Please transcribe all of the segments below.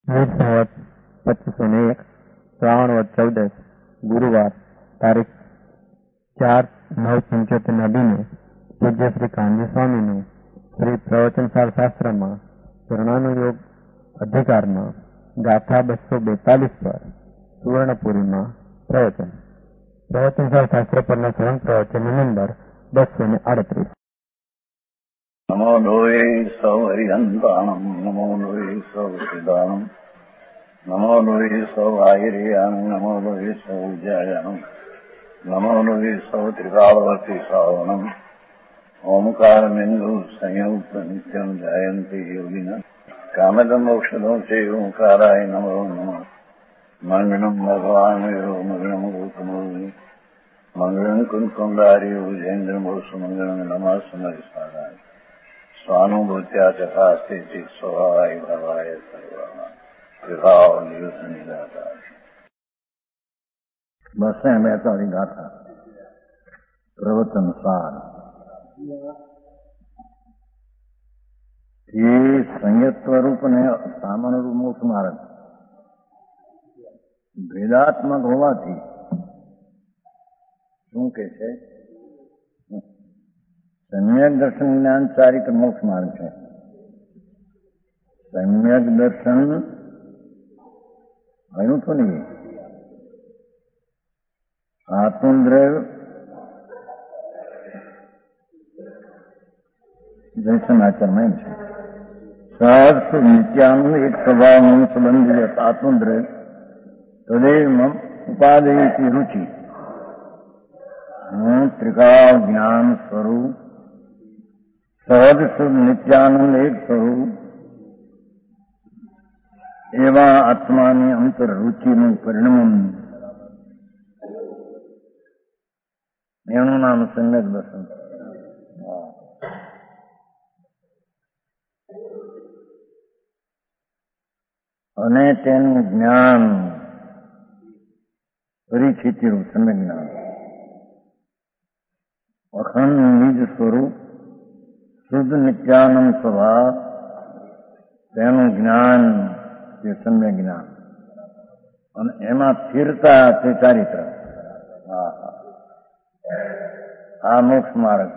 સંવત 2501 શ્રાવણ વદ 14 ગુરુવાર તારીખ 4/9/75 દિને પૂજ્ય શ્રી કાનજી સ્વામીનું શ્રી પ્રવચનસાર શાસ્ત્રમાં ચરણાનુયોગ અધિકારમાં ગાથા 242 પર સુવર્ણપુરીમાં પ્રવચનસાર શાસ્ત્ર પરના શ્રવણ પ્રવચન નંબર 238. નમો લોહે સૌ હરિહંતાણમ નમો લોહે સૌ સિદાનમ નમો લોહે સૌ આહિર્યાણમ નમો લોહે સૌ જયાણમ નમો લોહે સૌ ત્રિકાળવતી શ્રાવણમ ઓમકાર બિંદુ સંયુક્ત નિત્યમ જયંતિ યોગિન કામદમ મોક્ષદો છે ઓંકારાય નમો નમઃ મંગળમ ભગવાન યો મંગળમ ગોતમોની મંગળમ કુંકુંડારી ઉજેન્દ્રમોષ મંગળમ નમઃ સમરિસારાય સ્વાનુભૂત્યા ચકાસ્તે સ્વભાવાય ભવાય સર્વા વિભાવ નિયુદ્ધ નિરાધાર. 242 ગાથા પ્રવચન સાર. એ સંયત્વરૂપ અને સામાન્યરૂપ મોક્ષ માર્ગ ભેદાત્મક હોવાથી શું કે છે? સમ્યક દર્શન જ્ઞાન ચારિત્ર મોક્ષ માર્ગ છે. સમ્યક દર્શન આવ્યું તો નહીં. આત્મદ્રવ દર્શન આચરણ એમ છે. સહર્ષ નિત્યાનું એક સ્વભાવનું સંબંધિત આત્મદ્રવ તદેવ ઉપાદેયથી રુચિ ત્રિકાળ જ્ઞાન સ્વરૂપ સહજ શુદ્ધ નિત્યાનંદ એક સ્વરૂપ એવા આત્માની અંતર રુચિનું પરિણમન, એનું નામ સમ્યક દર્શન. અને તેનું જ્ઞાન પરિચિતિનું સમ્યક જ્ઞાન અખંડ નિજ સ્વરૂપ શુદ્ધ નિત્યાનંદ સ્વભાવ, તેનું જ્ઞાન તે સમ્યક જ્ઞાન, અને એમાં સ્થિરતા તે ચારિત્ર. આ મોક્ષ માર્ગ.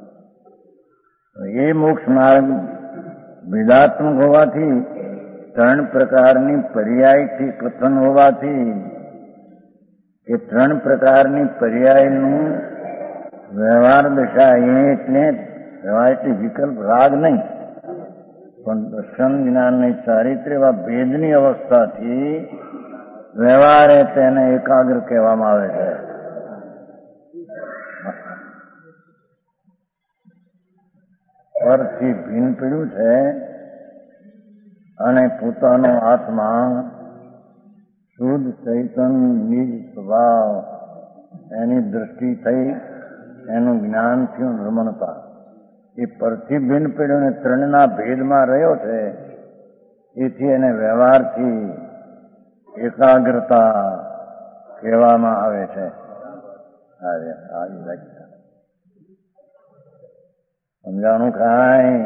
એ મોક્ષ માર્ગ ભેદાત્મક હોવાથી, 3 પ્રકારની પર્યાયથી કથન હોવાથી, એ 3 પ્રકારની પર્યાયનું વ્યવહાર દશા એટલે વ્યવહાર એટલે વિકલ્પ રાગ નહીં, પણ દર્શન જ્ઞાનની ચારિત્ર એવા ભેદની અવસ્થાથી વ્યવહારે તેને એકાગ્ર કહેવામાં આવે છે. પરથી ભીન પડ્યું છે અને પોતાનો આત્મા શુદ્ધ ચૈતન્ય નિજ સ્વભાવ એની દ્રષ્ટિ થઈ, એનું જ્ઞાન થયું રમણતા. એ પરથી ભિન્ન પેઢીઓને 3ના ભેદમાં રહ્યો છે, એથી એને વ્યવહારથી એકાગ્રતા કહેવામાં આવે છે. સમજાણું કાંઈ?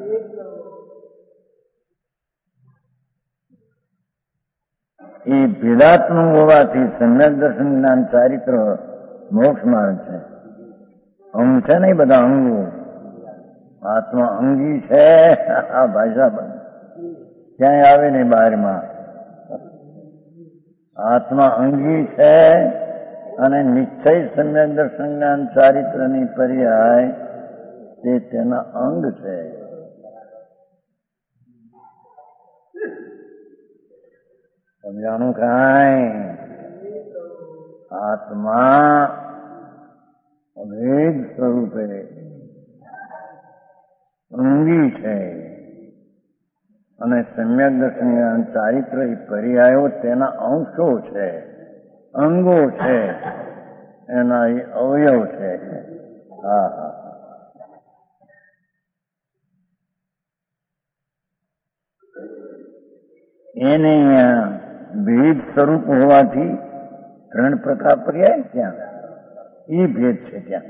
એ ભેદાત્મક હોવાથી સમ્યક દર્શન જ્ઞાન ચારિત્ર મોક્ષ માર્ગ છે. અંગ છે નહીં, બધા અંગો. આત્મા અંગી છે. આ ભાષા ક્યાંય આવે નહીં બહારમાં. આત્મા અંગી છે અને નિશ્ચય સમ્યક દર્શન જ્ઞાન ચારિત્રની પર્યાય તે તેના અંગ છે. સમજાણું કાંઈ? આત્મા અભેદ સ્વરૂપે અંગી છે અને સમ્યક દર્શન જ્ઞાન ચારિત્ર એ પર્યાયો તેના અંશો છે, અંગો છે, એના એ અવયવ છે. એને ભેદ સ્વરૂપ હોવાથી 3 પ્રકાર પર્યાય ત્યાં એ ભેદ છે. ત્યાં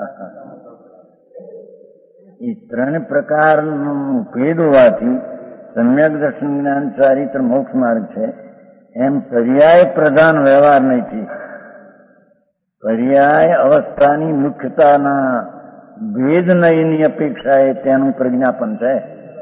એ 3 પ્રકારનો ભેદ હોવાથી સમ્યક દર્શન જ્ઞાન ચારિત્ર મોક્ષ માર્ગ છે, એમ પર્યાય પ્રધાન વ્યવહાર નથી. પર્યાય અવસ્થાની મુખ્યતાના ભેદ નયની અપેક્ષાએ તેનું પ્રજ્ઞાપન છે.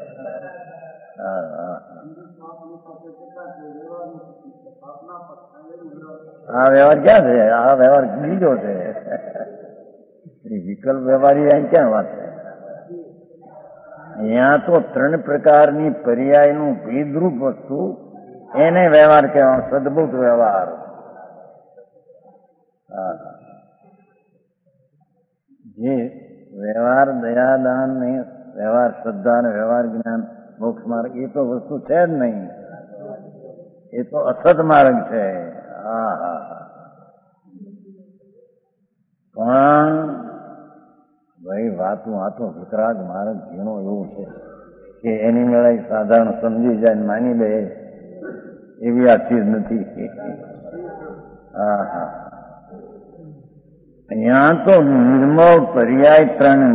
આ વ્યવહાર ક્યાં છે? આ વ્યવહાર બીજો છે. વિકલ્પ વ્યવહારી અહીં ક્યાં વાત છે? અહીંયા તો 3 પ્રકારની પર્યાયનું ભેદરૂપ વસ્તુ એને વ્યવહાર કહેવાનો, સદભૂત વ્યવહાર. જે વ્યવહાર દયાદાન ને વ્યવહાર શ્રદ્ધા ને વ્યવહાર જ્ઞાન મોક્ષ માર્ગ એ તો વસ્તુ છે જ નહીં, એ તો અસત માર્ગ છે. પણ ભાઈ વાતો વિતરાગ માર્ગ ઝીણો એવું છે કે એની મેળે સાધારણ સમજી જાય ને માની લે એવી આ ચીજ નથી. અહીંયા તો નિર્મળ પર્યાય 3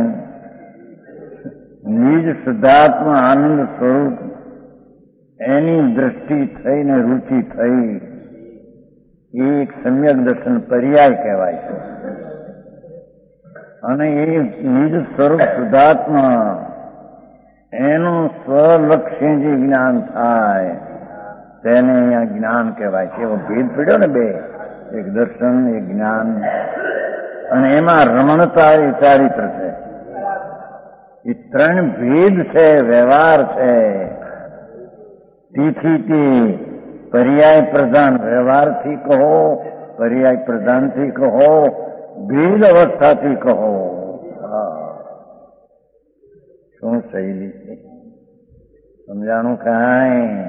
નિજ શુદ્ધાત્મ આનંદ સ્વરૂપ એની દ્રષ્ટિ થઈને રુચિ થઈ એ એક સમ્યક દર્શન પર્યાય કહેવાય છે. અને એ નિજ સ્વરૂપ શુદ્ધાત્મા એનું સ્વલક્ષ્ય જે જ્ઞાન થાય તેને અહીંયા જ્ઞાન કહેવાય છે. એવો ભેદ પડ્યો ને બે, એક દર્શન એક જ્ઞાન, અને એમાં રમણતા એ ચારિત્ર છે. એ 3 ભેદ છે, વ્યવહાર છે. તેથી તે પર્યાય પ્રધાન વ્યવહારથી કહો, પર્યાય પ્રધાનથી કહો, ભેદ અવસ્થાથી કહો. શું શૈલી છે, સમજાણું કાંઈ?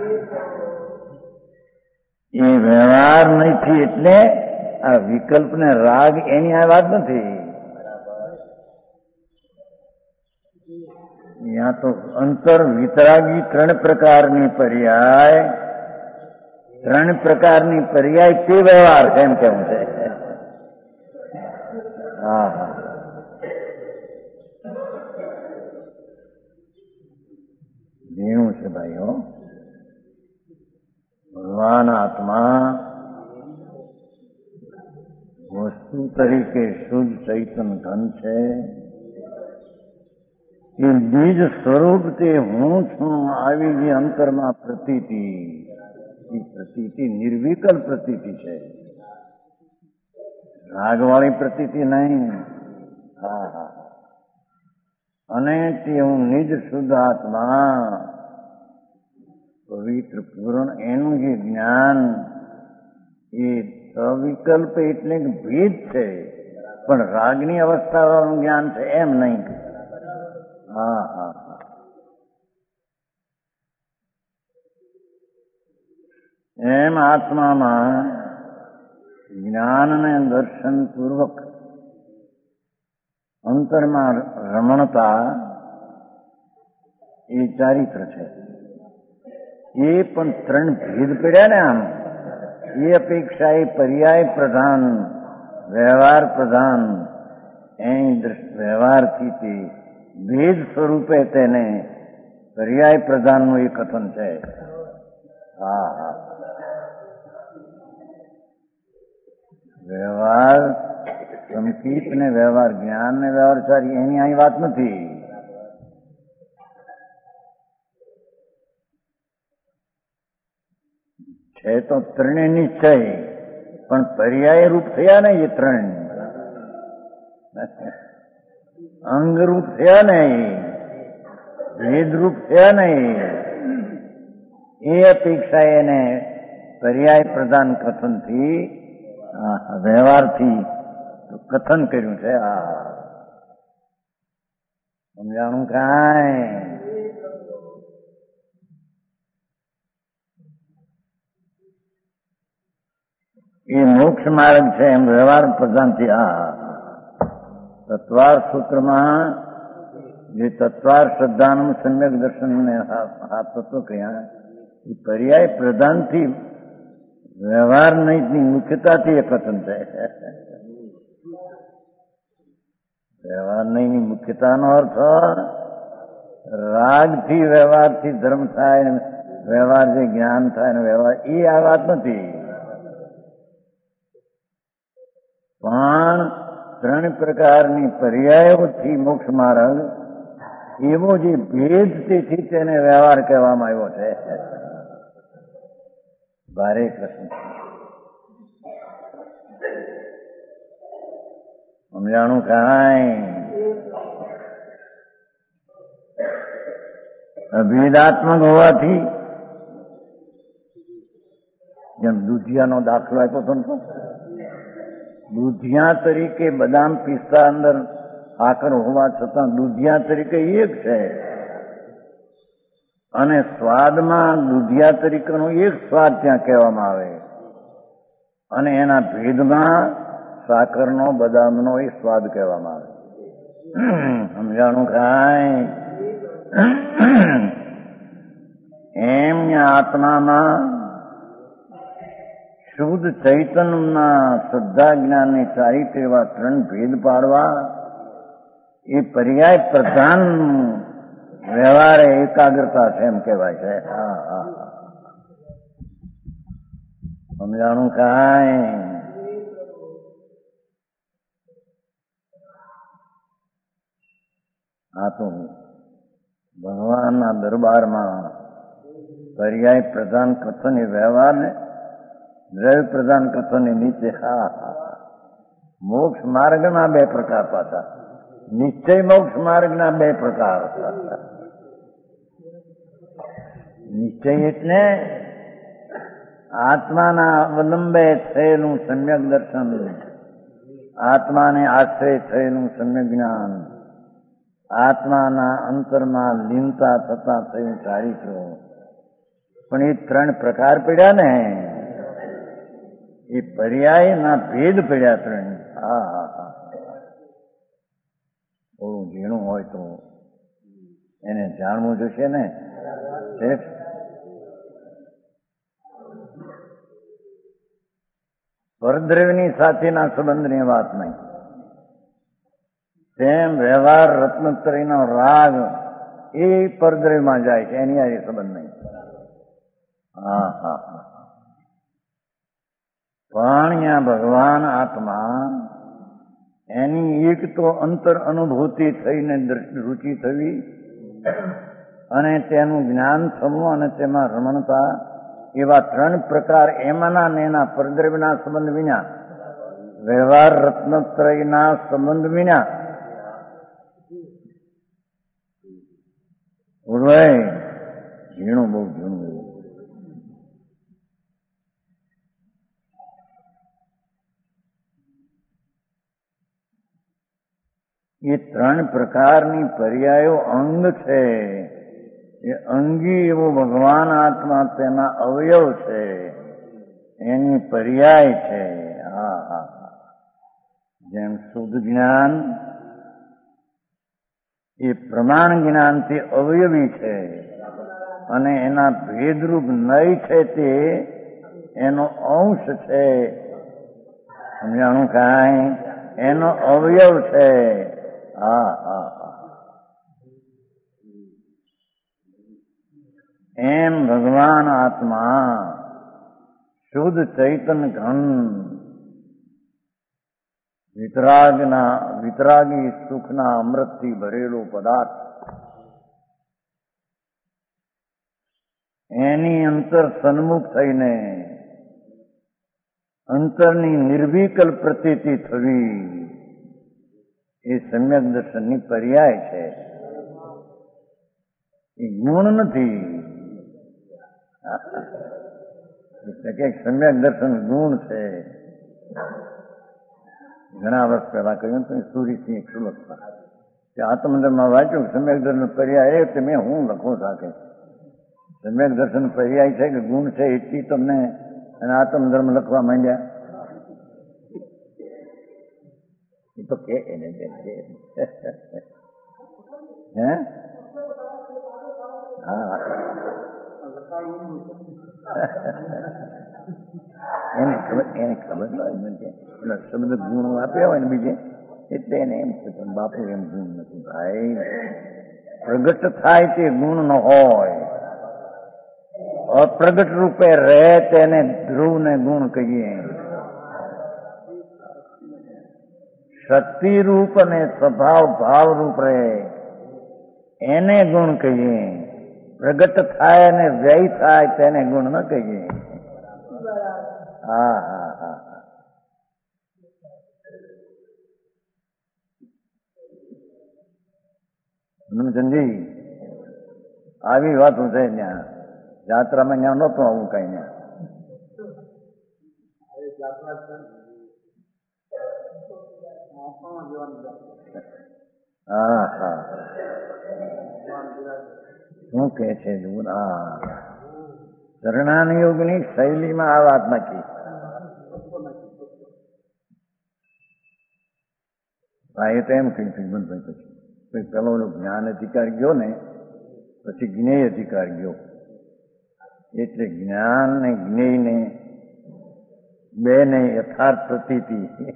એ વ્યવહાર નથી એટલે આ વિકલ્પ ને રાગ એની આ વાત નથી. यहाँ तो अंतर वितरागी 3 प्रकारनी पर्याय, 3 प्रकारनी पर्याय ते व्यवहार है एम कहूं છે. ઝીણું છે ભાઈઓ. ભગવાન આત્મા વસ્તુ તરીકે શુદ્ધ ચૈતન ધન છે. એ બીજ સ્વરૂપ તે હું છું આવી જે અંતરમાં પ્રતીતિ, એ પ્રતીતિ નિર્વિકલ્પ પ્રતીતિ છે, રાગવાળી પ્રતીતિ નહીં. અને તે હું નિજ શુદ્ધ આત્મા પવિત્ર પૂર્ણ એનું જે જ્ઞાન એ સવિકલ્પ એટલે ભેદ છે, પણ રાગની અવસ્થાનું જ્ઞાન છે એમ નહીં. એમ આત્મામાં જ્ઞાન અને દર્શન પૂર્વક અંતરમાં રમણતા એ ચારિત્ર છે. એ પણ 3 ભેદ પડ્યા ને આમ, એ અપેક્ષા એ પર્યાય પ્રધાન વ્યવહાર પ્રધાન એની વ્યવહારથી તે ભેદ સ્વરૂપે તેને પર્યાય પ્રધાનનું એ કથન છે. વ્યવહાર સંકિત ને વ્યવહાર જ્ઞાન ને વ્યવહાર સારી એની અહીં વાત નથી. છે તો 3 નિશ્ચય, પણ પર્યાય રૂપ થયા ને એ 3 અંગરૂપ થયા નહીં, ભેદરૂપ થયા નહીં. એ અપેક્ષા એને પર્યાય પ્રધાન કથનથી વ્યવહારથી કથન કર્યું છે. સમજાણું કાંઈ? એ મોક્ષ માર્ગ છે એમ વ્યવહાર પ્રધાનથી. તત્વાર સૂત્રમાં જે તત્વાર શ્રદ્ધાનું સમ્યક દર્શન ને આ તત્વ કહ્યા એ પર્યાય પ્રધાનથી વ્યવહાર નહીની મુખ્યતાથી એ કથન છે. વ્યવહાર નહીની મુખ્યતાનો અર્થ રાગથી વ્યવહારથી ધર્મ થાય, વ્યવહારથી જ્ઞાન થાય ને વ્યવહાર, એ આ વાત નથી. પણ 3 પ્રકારની પર્યાયોથી મોક્ષ માર્ગ, એવો જે ભેદ તેથી તેને વ્યવહાર કહેવામાં આવ્યો છે. ભારે કૃષ્ણ સમજાણું કાંઈ? અભેદાત્મક હોવાથી, જેમ દૂધિયાનો દાખલો આપ્યો હતો ને, દૂધિયા તરીકે બદામ પિસ્તા અંદર આકર હોવા છતાં દૂધિયા તરીકે એક છે, અને સ્વાદમાં દૂધિયા તરીકેનો એક સ્વાદ ત્યાં કહેવામાં આવે, અને એના ભેદમાં સાકરનો બદામનો એક સ્વાદ કહેવામાં આવે. સમજાણું કાંઈ? એમ આત્મામાં શુદ્ધ ચૈતન્યના શ્રદ્ધા જ્ઞાનની ચારિત્ર એવા 3 ભેદ પાડવા, એ પર્યાય પ્રધાન વ્યવહારે એકાગ્રતા છે એમ કહેવાય છે. સમજાણું કાંઈ? આ તો ભગવાનના દરબારમાં પર્યાય પ્રધાન કથન એ વ્યવહારને, દ્રવ્ય પ્રધાન કથન એ નીચે. મોક્ષ માર્ગના 2 પ્રકાર પાછા, નિશ્ચય મોક્ષ માર્ગના 2 પ્રકાર. નિશ્ચય એટલે આત્માના અવલંબે થયેલું સમ્યક દર્શન, આત્માને આશ્રય થયેલું સમ્યક જ્ઞાન, આત્માના અંતરમાં લીનતા થતા થયું ચારિત્ર. પણ એ 3 પ્રકાર પડ્યા ને, એ પર્યાયના ભેદ પડ્યા 3. થોડું ઝીણું હોય તો એને જાણવું જોશે ને. પરદ્રવ્યની સાથેના સંબંધની વાત નહીં, તેમ વ્યવહાર રત્નત્રયનો રાગ એ પરદ્રવ્યમાં જાય છે, એની આ સંબંધ નહીં. પણ અહીંયા ભગવાન આત્મા, એની એક તો અંતર અનુભૂતિ થઈને રુચિ થવી, અને તેનું જ્ઞાન થવું, અને તેમાં રમણતા, એવા 3 પ્રકાર એમાંના ને એના પરદ્રવ્યના સંબંધ વિના, વ્યવહાર રત્નત્રયના સંબંધ વિના. બોલવાય ઝીણું, બહુ ઝીણું. એ 3 પ્રકારની પર્યાયો અંગ છે. એ અંગી એવો ભગવાન આત્મા તેના અવયવ છે, એની પર્યાય છે. જેમ શુદ્ધ જ્ઞાન એ પ્રમાણ જ્ઞાનથી અવયવી છે, અને એના ભેદરૂપ નય છે તે એનો અંશ છે. સમજાણું કાંઈ? એનો અવયવ છે. એમ ભગવાન આત્મા શુદ્ધ ચૈતન્ય ઘન વિતરાગી સુખના અમૃતથી ભરેલો પદાર્થ, એની અંતર સન્મુખ થઈને અંતરની નિર્વિકલ્પ પ્રતીતિ થવી, એ સમ્યક દર્શનની પર્યાય છે. એ ગુણ નથી. એટલે કે સમ્યક દર્શન ગુણ છે. ઘણા વર્ષ પહેલા કહ્યું તો સૂર્યસિંહ સુલભતા કે આત્મધર્મમાં વાંચ્યું સમ્યક દર્શન પર્યાય એ મેં હું લખું સાથે. સમ્યક દર્શન પર્યાય છે કે ગુણ છે, એટલી તમને અને આત્મધર્મ લખવા માંડ્યા. એ તો કે એને હે એને ખબર ન શબ્દ ગુણ આપ્યા હોય ને બીજે, એટલે એને એમ છે પણ બાપુ એમ ગુણ નથી ભાઈ. પ્રગટ થાય તે ગુણ ન હોય, અપ્રગટ રૂપે રહે તેને ધ્રુવ ને ગુણ કહીએ. શક્તિ રૂપ અને સ્વભાવ ભાવ રૂપ રહે એને ગુણ કહીએ. પ્રગટ થાય અને વ્યય થાય તેને ગુણ ન કહીએ. હા હા હા સમજી. આવી વાતો છે ત્યાં યાત્રામાં. ત્યાં નહોતું આવું કઈ ને. હા હા શું કે છે? શરણાનુયોગની શૈલીમાં આ વાત નાખી. હા, એ તો એમ કહ્યું શ્રીમંતભાઈ. પછી પેલો જ્ઞાન અધિકાર ગયો ને, પછી જ્ઞેય અધિકાર ગયો. એટલે જ્ઞાન ને જ્ઞેય ને બે ને યથાર્થ પ્રતીતિ,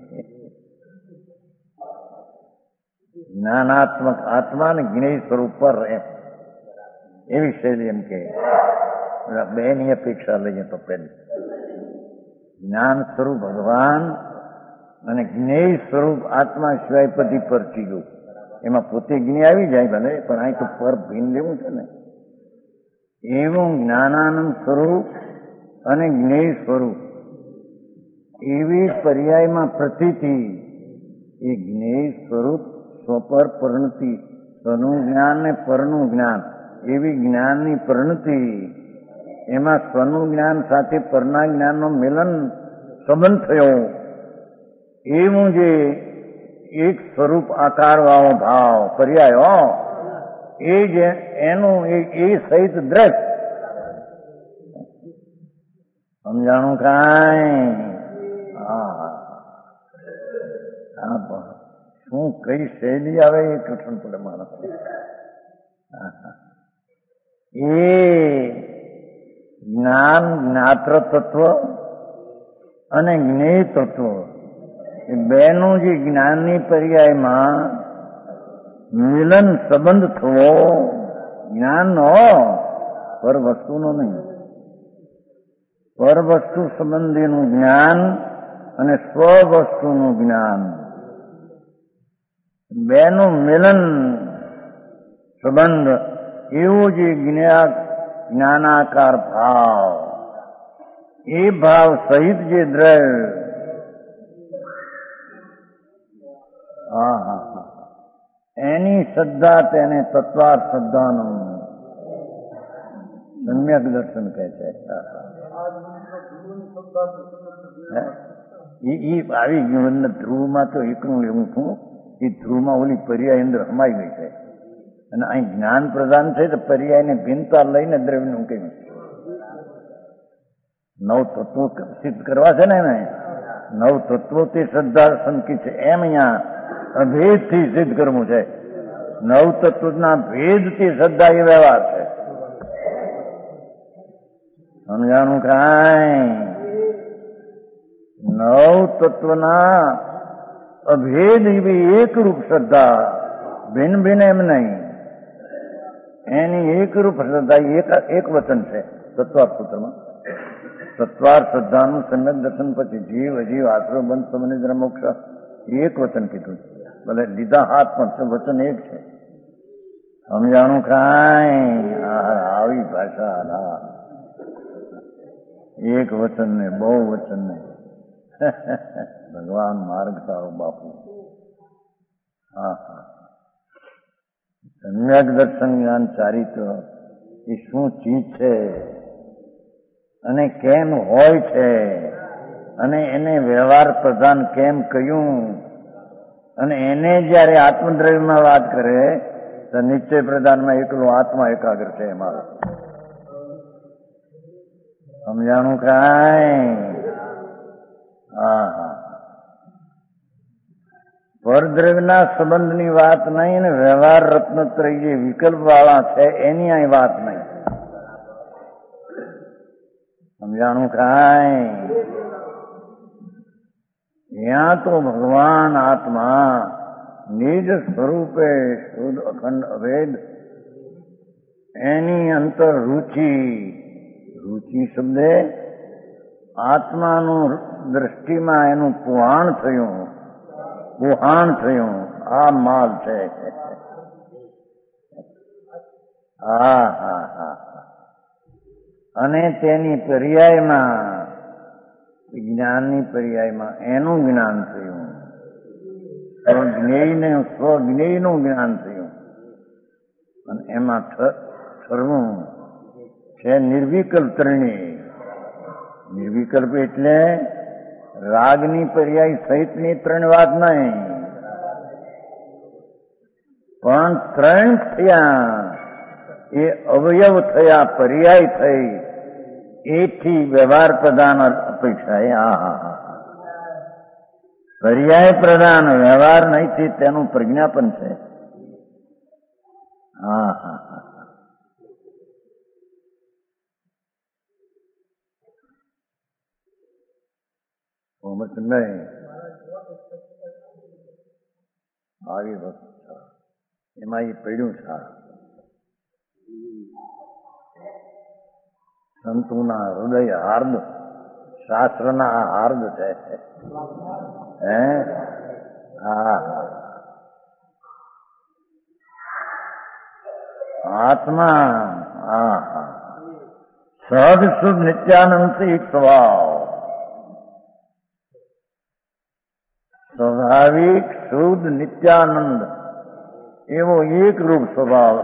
જ્ઞાનાત્મક આત્મા ને જ્ઞેય સ્વરૂપ પર એવી શૈલી એમ કે બે ની અપેક્ષા લઈએ તો પેલી જ્ઞાન સ્વરૂપ ભગવાન અને જ્ઞેય સ્વરૂપ આત્મા સિવાય બધી પર ચીજો. એમાં પોતે જ્ઞેય આવી જાય ભલે, પણ અહીં તો પર ભીન લેવું છે ને. એવું જ્ઞાનાનંદ સ્વરૂપ અને જ્ઞેય સ્વરૂપ એવી પર્યાયમાં પ્રતીતિ. એ જ્ઞેય સ્વરૂપ સ્વપર પરિણતિ, સ્વનું જ્ઞાન ને પરનું જ્ઞાન, એવી જ્ઞાનની પરિણતિ. એમાં સ્વનું જ્ઞાન સાથે પરના જ્ઞાનનો મિલન સંબંધ થયો. એવું જે એક સ્વરૂપ આકાર વાળો ભાવ પર્યાય, એ જ એનું એ સહિત દ્રશ સમજાણું કાંઈ? શું કઈ શૈલી આવે એ કઠણ પડે માણસ. એ જ્ઞાન જ્ઞાત્ર તત્વ અને જ્ઞેય તત્વ એ બેનું જે જ્ઞાનની પર્યાયમાં મિલન સંબંધ થવો, જ્ઞાનનો, પર વસ્તુનો નહીં, પર વસ્તુ સંબંધીનું જ્ઞાન અને સ્વ વસ્તુનું જ્ઞાન, બેનું મિલન સંબંધ, એવું જે જ્ઞાનાકાર ભાવ, એ ભાવ સહિત જે દ્રવ્ય, એની શ્રદ્ધા તેને તત્વાર શ્રદ્ધાનું સમ્યક દર્શન કહે છે. આવી ગયું ધ્રુવમાં તો એકનું લેવું છું. એ ધ્રુવમાં ઓલી પર્યાય અંદર હમાઈ ગઈ છે, અને અહીં જ્ઞાન પ્રદાન છે તો પર્યાયને ભિન્નતા લઈને દ્રવ્યનું કહ્યું. નવ તત્વો સિદ્ધ કરવા છે ને એને, નવ તત્વો તે શ્રદ્ધા સંકિત છે. એમ અહીંયા અભેદથી સિદ્ધ કરવું છે. નવ તત્વના ભેદથી શ્રદ્ધા એ વ્યવહાર છે. સમજાણું કાંઈ? નવ તત્વના અભેદ એવી એકરૂપ શ્રદ્ધા, ભિન્ન ભિન્ન એમ નહીં, એની એકરૂપ શ્રદ્ધા એક વચન છે તત્વાર સૂત્રમાં. તત્વાર શ્રદ્ધાનું સમ્યક દર્શન પછી જીવ અજીવ આશ્રય બંધ સમનિદ્ર મોક્ષ એક વચન કીધું. ભલે લીધા હાથ પણ વચન એક છે. સમજાણું કાંઈ? આવી ભાષા, એક વચન ને બહુ વચન ને ભગવાન માર્ગ સારો બાપુ. સમ્યક દર્શન જ્ઞાન ચારિત્ર એ શું ચીજ છે અને કેમ હોય છે, અને એને વ્યવહાર પ્રધાન કેમ કહ્યું, અને એને જયારે આત્મદ્રવ્યમાં વાત કરે તો નિશ્ચય પ્રધાનમાં એકલો આત્મા એકાગ્ર છે એમાં. સમજાણું કાંઈ? પરદ્રવ્યના સંબંધની વાત નહીં, ને વ્યવહાર રત્નત્રય જે વિકલ્પ વાળા છે એની અહીં વાત નહીં. સમજાણું કાંઈ? ત્યાં તો ભગવાન આત્મા નિજ સ્વરૂપે શુદ્ધ અખંડ અભેદ એની અંતર રુચિ, રુચિ શબ્દે આત્માનું દ્રષ્ટિમાં એનું પુહાણ થયું, આ માલ છે. હા હા હા. અને તેની પર્યાયમાં, જ્ઞાનની પર્યાયમાં એનું જ્ઞાન થયું, સ્વજ્ઞેયનું જ્ઞાન થયું. અને એમાં ઠરવું છે નિર્વિકલ્પ ત્રણેય. નિર્વિકલ્પ એટલે રાગની પર્યાય સહિતની ત્રણ વાત નહીં, પણ ત્રણ થયા એ અવયવ થયા, પર્યાય થઈ, એથી વ્યવહાર પ્રધાન અપેક્ષા. પર્યાય પ્રધાન વ્યવહાર નહીં, તેનું પ્રજ્ઞાપન છે. હા હા હા. આવી વસ્તુ એમાં એ પડ્યું છે. સંતોના હૃદય હાર્દ, શાસ્ત્રના હાર્દ છે. હે હા. આત્મા હા હા સહજ શુદ્ધ નિત્યાનંદ એક સ્વભાવ, સ્વાભાવિક શુદ્ધ નિત્યાનંદ એવો એક રૂપ સ્વભાવ,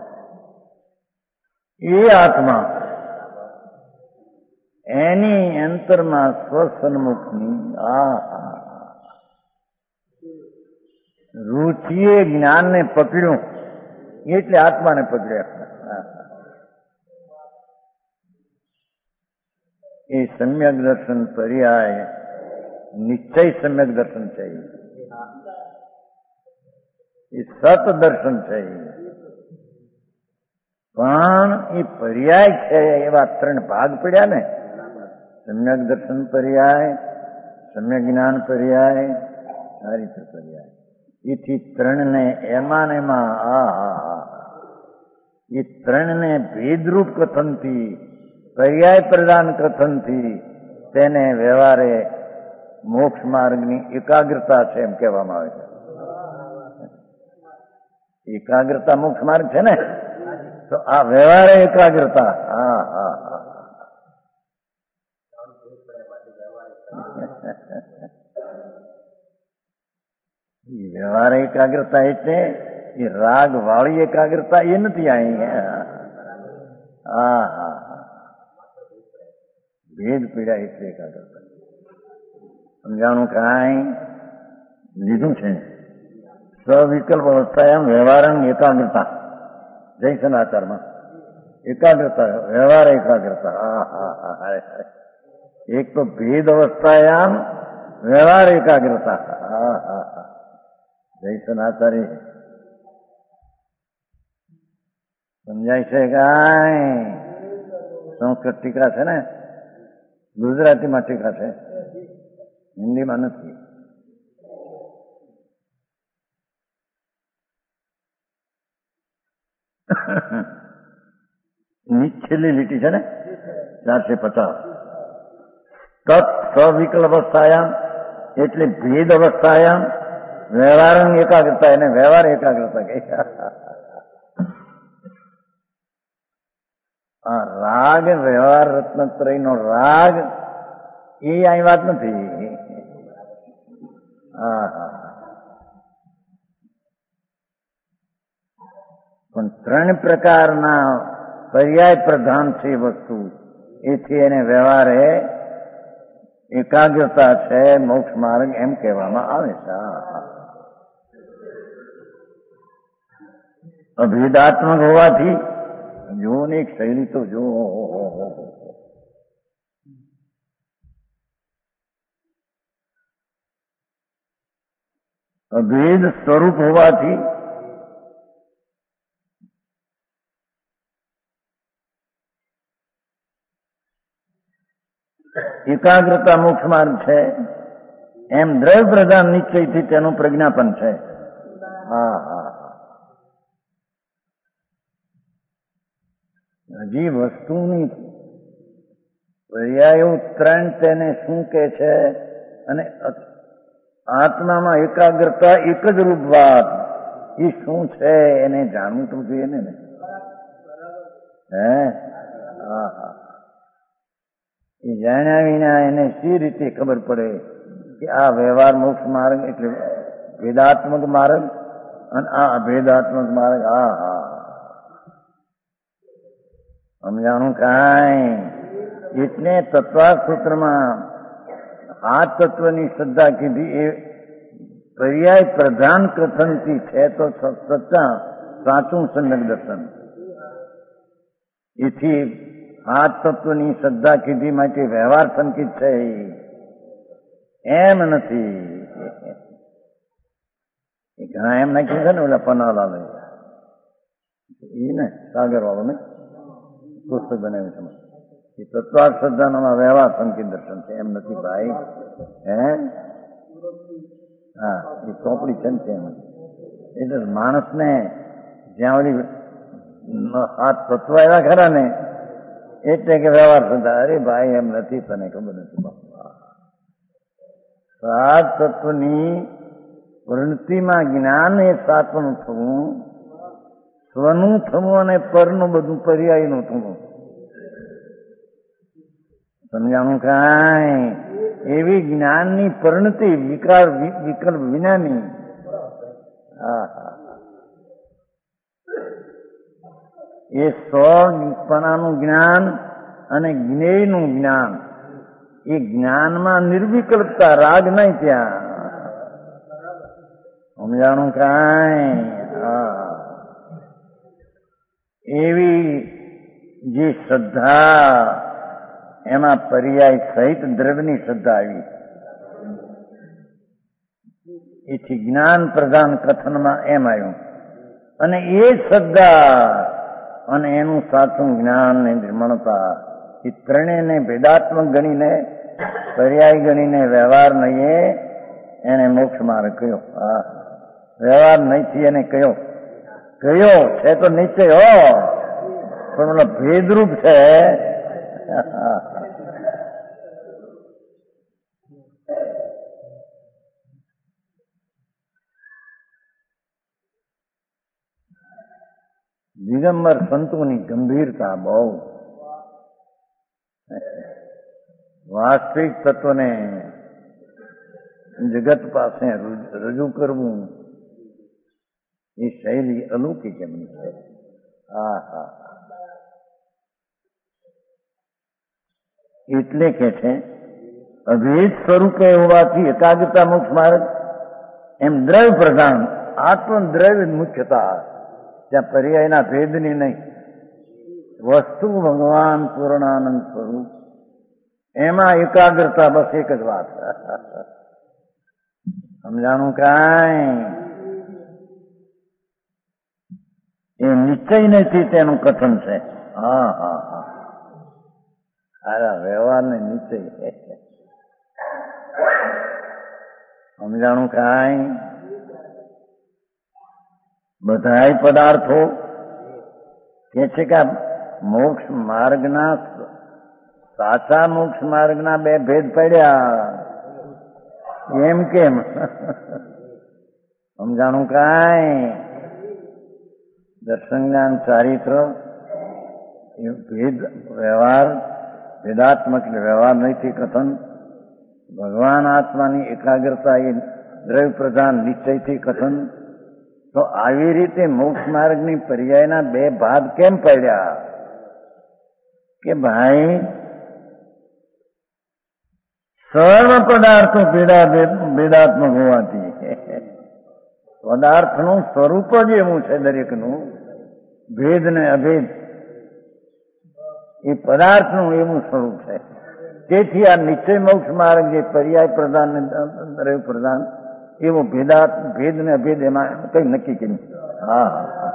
એ આત્મા એની અંતરમાં સ્વસન્મુખની રુચિએ જ્ઞાનને પકડ્યું, એટલે આત્માને પકડ્યા. એ સમ્યક દર્શન પર્યાય નિશ્ચય સમ્યક દર્શન છે, એ સત દર્શન છે. પણ એ પર્યાય છે એવા ત્રણ ભાગ પડ્યા ને, સમ્યક દર્શન પર્યાય, સમ્યક જ્ઞાન પર્યાય, આ રીતે પર્યાય. એથી ત્રણને એમાં ને એમાં એ ત્રણને ભેદરૂપ કથનથી, પર્યાય પ્રદાન કથનથી તેને વ્યવહારે મોક્ષ માર્ગની એકાગ્રતા છે એમ કહેવામાં આવે છે. એકાગ્રતા મોક્ષ માર્ગ છે ને, તો આ વ્યવહારે એકાગ્રતા. હા હા હા. વ્યવહાર એકાગ્રતા એટલે એ રાગ વાળી એકાગ્રતા એ નથી. અહીં હા હા ભેદ પીડા એટલે એકાગ્રતા. સમજાણું કાંઈ લીધું છે. સવિકલ્પ અવસ્થા એમ વ્યવહાર એકાગ્રતા જયસનાચારમાં એકાગ્રતા, વ્યવહાર એકાગ્રતા. હા હા હા. એક તો ભેદ અવસ્થાયામ વ્યવહાર એકાગ્રતા. હા હા હા. જયસનાચાર્ય સમજાય છે કાંઈ? સંસ્કૃત ટીકા છે ને, ગુજરાતીમાં ટીકા છે, હિન્દીમાં નથી. નીચેલી લીટી છે ને 450. તત્ સવિકલ્પ અવસ્થાયામ એટલે ભેદ અવસ્થાયામ વ્યવહાર એકાગ્રતા, એને વ્યવહાર એકાગ્રતા કહે. રાગ વ્યવહાર રત્નત્રય નો રાગ એ અહીં વાત નથી. હા હા. પણ ત્રણ પ્રકારના પર્યાય પ્રધાન છે વસ્તુ, એથી એને વ્યવહારે એકાગ્રતા છે, મોક્ષ માર્ગ એમ કહેવામાં આવે છે. અભેદાત્મક હોવાથી જો ને એક શૈલી તો જો, અભેદ સ્વરૂપ હોવાથી એકાગ્રતા મોક્ષ માર્ગ છે, એમ દ્રવ્ય પ્રધાન નિશ્ચયથી તેનું પ્રજ્ઞાપન છે. હા હા. હજી વસ્તુની પર્યાયો ત્રણ તેને શું કે છે, અને આત્મામાં એકાગ્રતા એક જ રૂપ વાત એ શું છે એને જાણવું તો જોઈએ ને. હે હા હા, એ જાણ્યા વિના એને સી રીતે ખબર પડે કે આ વ્યવહાર મોક્ષ માર્ગ એટલે ભેદાત્મક માર્ગ અને આ અભેદાત્મક માર્ગ. હા હા, સમજાણું કાંઈ? એટલે તત્વાસૂત્રમાં આ તત્વની શ્રદ્ધા કીધી એ પર્યાય પ્રધાન કથનથી છે તો સચ્ચા સાચું સમ્યક દર્શન. એથી આ તત્વની શ્રદ્ધા કીધી માટે વ્યવહાર સંકિત છે એમ નથી. એ ઘણા એમ નાખ્યું છે ને ઓલા પનાલાલ એ ને સાગર વાળો ને પુસ્તક બનાવ્યું છે એ તત્વાર્થ શ્રદ્ધામાં વ્યવહાર સંકિત દર્શન છે એમ નથી ભાઈ. હે હા, એ ચોપડી છે ને તેમ. એટલે માણસને જ્યાં ઓલી આ તત્વ આવ્યા ખરા ને એટલે કે વ્યવહાર શ્રદ્ધા. અરે ભાઈ એમ નથી, તને ખબર નથી. સાત તત્વની પ્રવૃત્તિમાં જ્ઞાન એ સાતનું થવું, સ્વનું થવું અને પરનું બધું પર્યાયનું થવું. સમજાણું કાંઈ? એવી જ્ઞાનની પરિણતિ વિકલ્પ વિનાની. હા હા, એ સ્વપણાનું જ્ઞાન અને જ્ઞેયનું જ્ઞાન, એ જ્ઞાનમાં નિર્વિકલ્પતા, રાગ નહીં ત્યાં. સમજાણું કાંઈ? હા, એવી જે શ્રદ્ધા એમાં પર્યાય સહિત દ્રવ્યની શ્રદ્ધા આવી. એથી જ્ઞાન પ્રધાન કથનમાં એમ આવ્યું. અને એ શ્રદ્ધા અને એનું સાચું જ્ઞાન ને નિર્મળતા એ ત્રણેયને ભેદાત્મક ગણીને, પર્યાય ગણીને વ્યવહાર નહીં એને મોક્ષ માર્ગ કયો. હા, વ્યવહાર નહીંથી એને કયો છે તો નિશ્ચય હો, પણ ભેદરૂપ છે. દિગંબર સંતોની ગંભીરતા બહુ. વાસ્તવિક તત્વને જગત પાસે રજૂ કરવું એ શૈલી અલૌકિક એમની છે. હા હા, એટલે કે છે અભેદ સ્વરૂપે હોવાથી એકાગ્રતા મોક્ષ માર્ગ. એમ દ્રવ્ય પ્રધાન આત્મ દ્રવ્ય મુખ્યતા, ત્યાં પર્યાયના ભેદની નહીં. વસ્તુ ભગવાન પૂર્ણાનંદ સ્વરૂપ, એમાં એકાગ્રતા બસ એક જ વાત. સમજાણું કાંઈ? એ નિશ્ચય નથી તેનું કથન છે. હા હા હા, આરા વ્યવહાર ને નિશ્ચય. સમજાણું કાંઈ? બધાય પદાર્થો કે છે કે મોક્ષ માર્ગના, સાચા મોક્ષ માર્ગના બે ભેદ પડ્યા એમ કેમ? સમજાણું કાંઈ? દર્શન જ્ઞાન ચારિત્ર એ ભેદ વ્યવહાર ભેદાત્મક વ્યવહાર નૈતિક કથન. ભગવાન આત્માની એકાગ્રતા એ દ્રવ્ય પ્રધાન નિશ્ચયથી કથન. તો આવી રીતે મોક્ષ માર્ગની પર્યાયના બે ભાગ કેમ પડ્યા? કે ભાઈ સર્વ પદાર્થો ભેદાત્મક હોવાથી પદાર્થનું સ્વરૂપ જ એવું છે દરેકનું, ભેદ ને અભેદ એ પદાર્થનું એવું સ્વરૂપ છે. તેથી આ નિશ્ચય મોક્ષ માર્ગ જે પર્યાય પ્રધાન ને દ્રવ્ય પ્રધાન એવો ભેદ ને અભેદ એમાં કઈ નક્કી કર્યું. હા,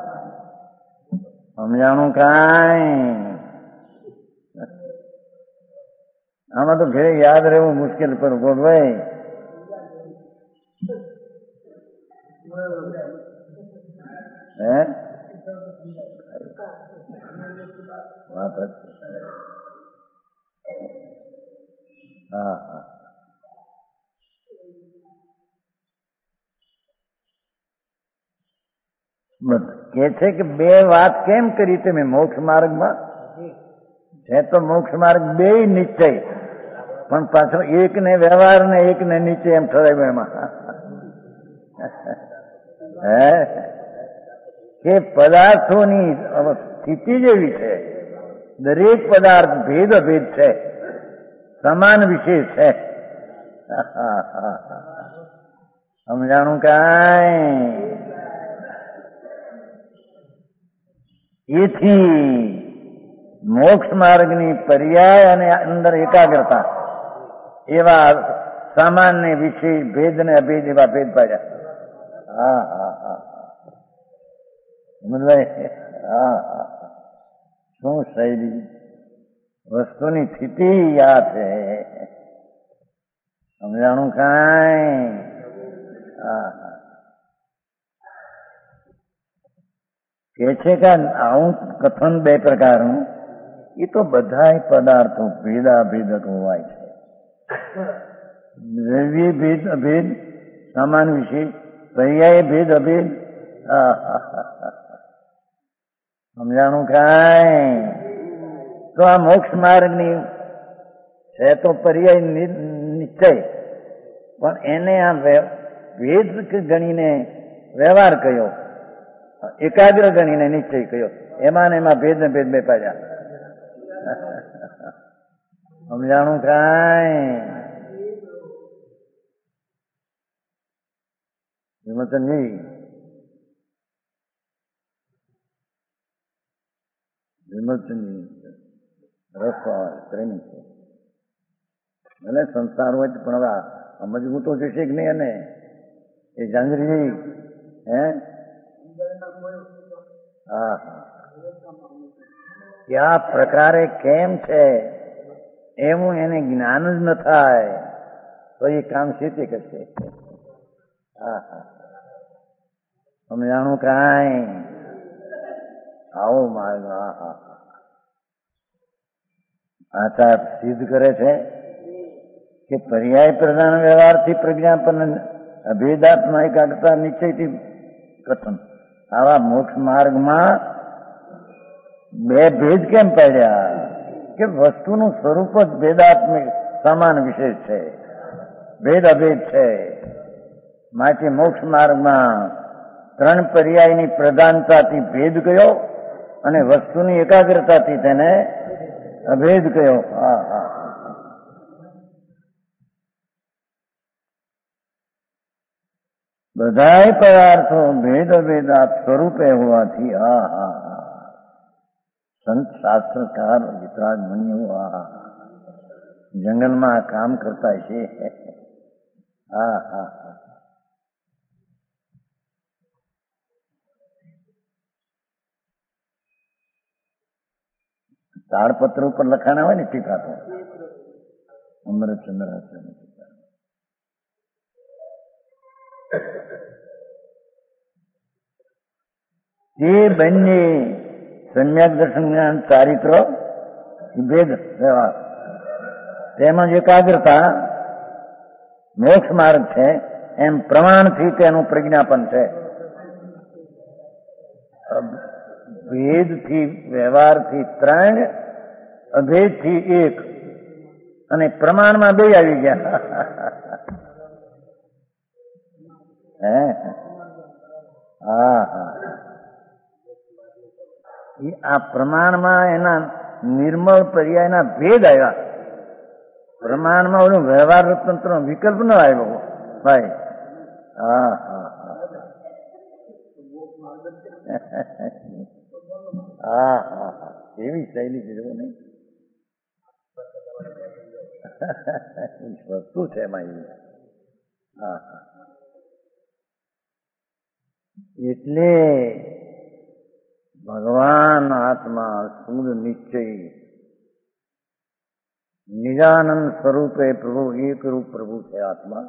સમજાણું કાંઈ? આમાં તો ઘરે યાદ રહેવું મુશ્કેલ પર ગોળભાઈ. હે વાત હતી. હા હા. કે છે કે બે વાત કેમ કરી તમે મોક્ષ માર્ગમાં? છે તો મોક્ષ માર્ગ બે નિશ્ચય, પણ પાછો એક ને વ્યવહાર ને એક ને નિશ્ચય એમ ઠરાવ્યું એમાં. હે કે પદાર્થોની સ્થિતિ જેવી છે, દરેક પદાર્થ ભેદ અભેદ છે, સમાન વિશેષ છે. સમજાણું કાંઈ? એથી મોક્ષ માર્ગની પર્યાય અને અંદર એકાગ્રતા એવા સામાન્ય વિશેષ ભેદ ને અભેદ એવા ભેદ પાડ્યા. હા હા હા સમજાય? હા હા. શું શૈલી વસ્તુની સ્થિતિ આ છે. સમજાણું કાંઈ? હા હા. કે છે કે આવું કથન બે પ્રકારનું, એ તો બધા પદાર્થો ભેદાભેદ હોવાય છે. દ્રવ્ય ભેદ અભેદ, સામાન વિશે પર્યાય ભેદ અભેદ. સમજાણું કાંઈ? તો આ મોક્ષ માર્ગની છે તો પર્યાય નિશ્ચય, પણ એને આ ભેદ ગણીને વ્યવહાર કયો, એકાગ્ર ગણીને નિશ્ચય કયો, એમાં ને એમાં ભેદ ને ભેદ બે પાડ્યા. સમજાણું કાંઈ? વિમોચનજી રસ પ્રેમી છે, ભલે સંસાર હોય પણ હવે સમજવું તો જશે કે નહીં. અને એ જાંજરી હે હા કયા પ્રકારે કેમ છે એવું એને જ્ઞાન જ ન થાય તો એ કામ શીતે કરશે. હા હા સમજાણું કાંઈ? આવો માર્ગ. હા હા આચાર સિદ્ધ કરે છે કે પર્યાય પ્રધાન વ્યવહારથી પ્રજ્ઞાપન અભેદાત્મા એકાગ્રતા નિશ્ચયથી કથન. આવા મોક્ષ માર્ગમાં બે ભેદ કેમ પાડ્યા? કે વસ્તુનું સ્વરૂપ જ ભેદાત્મિક સમાન વિશેષ છે, ભેદ અભેદ છે. માટે મોક્ષ માર્ગમાં ત્રણ પર્યાયની પ્રધાનતાથી ભેદ ગયો અને વસ્તુની એકાગ્રતાથી તેને અભેદ કયો. હા હા બધાય પદાર્થો ભેદ અભેદાત સ્વરૂપે હોવાથી હા હા હા સંત શાસ્ત્રકાર વિતરાગ મુનિઓ આ જંગલમાં કામ કરતા છે. હા હા તાડપત્ર ઉપર લખાણા હોય ને ટીકા તો અમૃતચંદ્ર તે બંને સમ્યક દર્શન જ્ઞાન ચારિત્ર ભેદ વ્યવહાર તેમજ એકાગ્રતા મોક્ષ માર્ગ છે, એમ પ્રમાણથી તેનું પ્રજ્ઞાપન છે. ભેદથી વ્યવહારથી ત્રણ, અભેદથી એક, અને પ્રમાણમાં બે આવી ગયા. હે હા હા આ પ્રમાણમાં એના નિર્મળ પર્યાયના ભેદ આવ્યા. પ્રમાણમાં ઓલું વ્યવહાર તંત્ર વિકલ્પ ન આવ્યો ભાઈ. હા હા હા હા હા એવી શૈલી છે જો નહીં. વસ્તુ છે એમાં એવી. હા હા એટલે ભગવાન આત્મા શુદ્ધ નિશ્ચય નિજાનંદ સ્વરૂપે પ્રભુ એક રૂપ પ્રભુ છે આત્મા.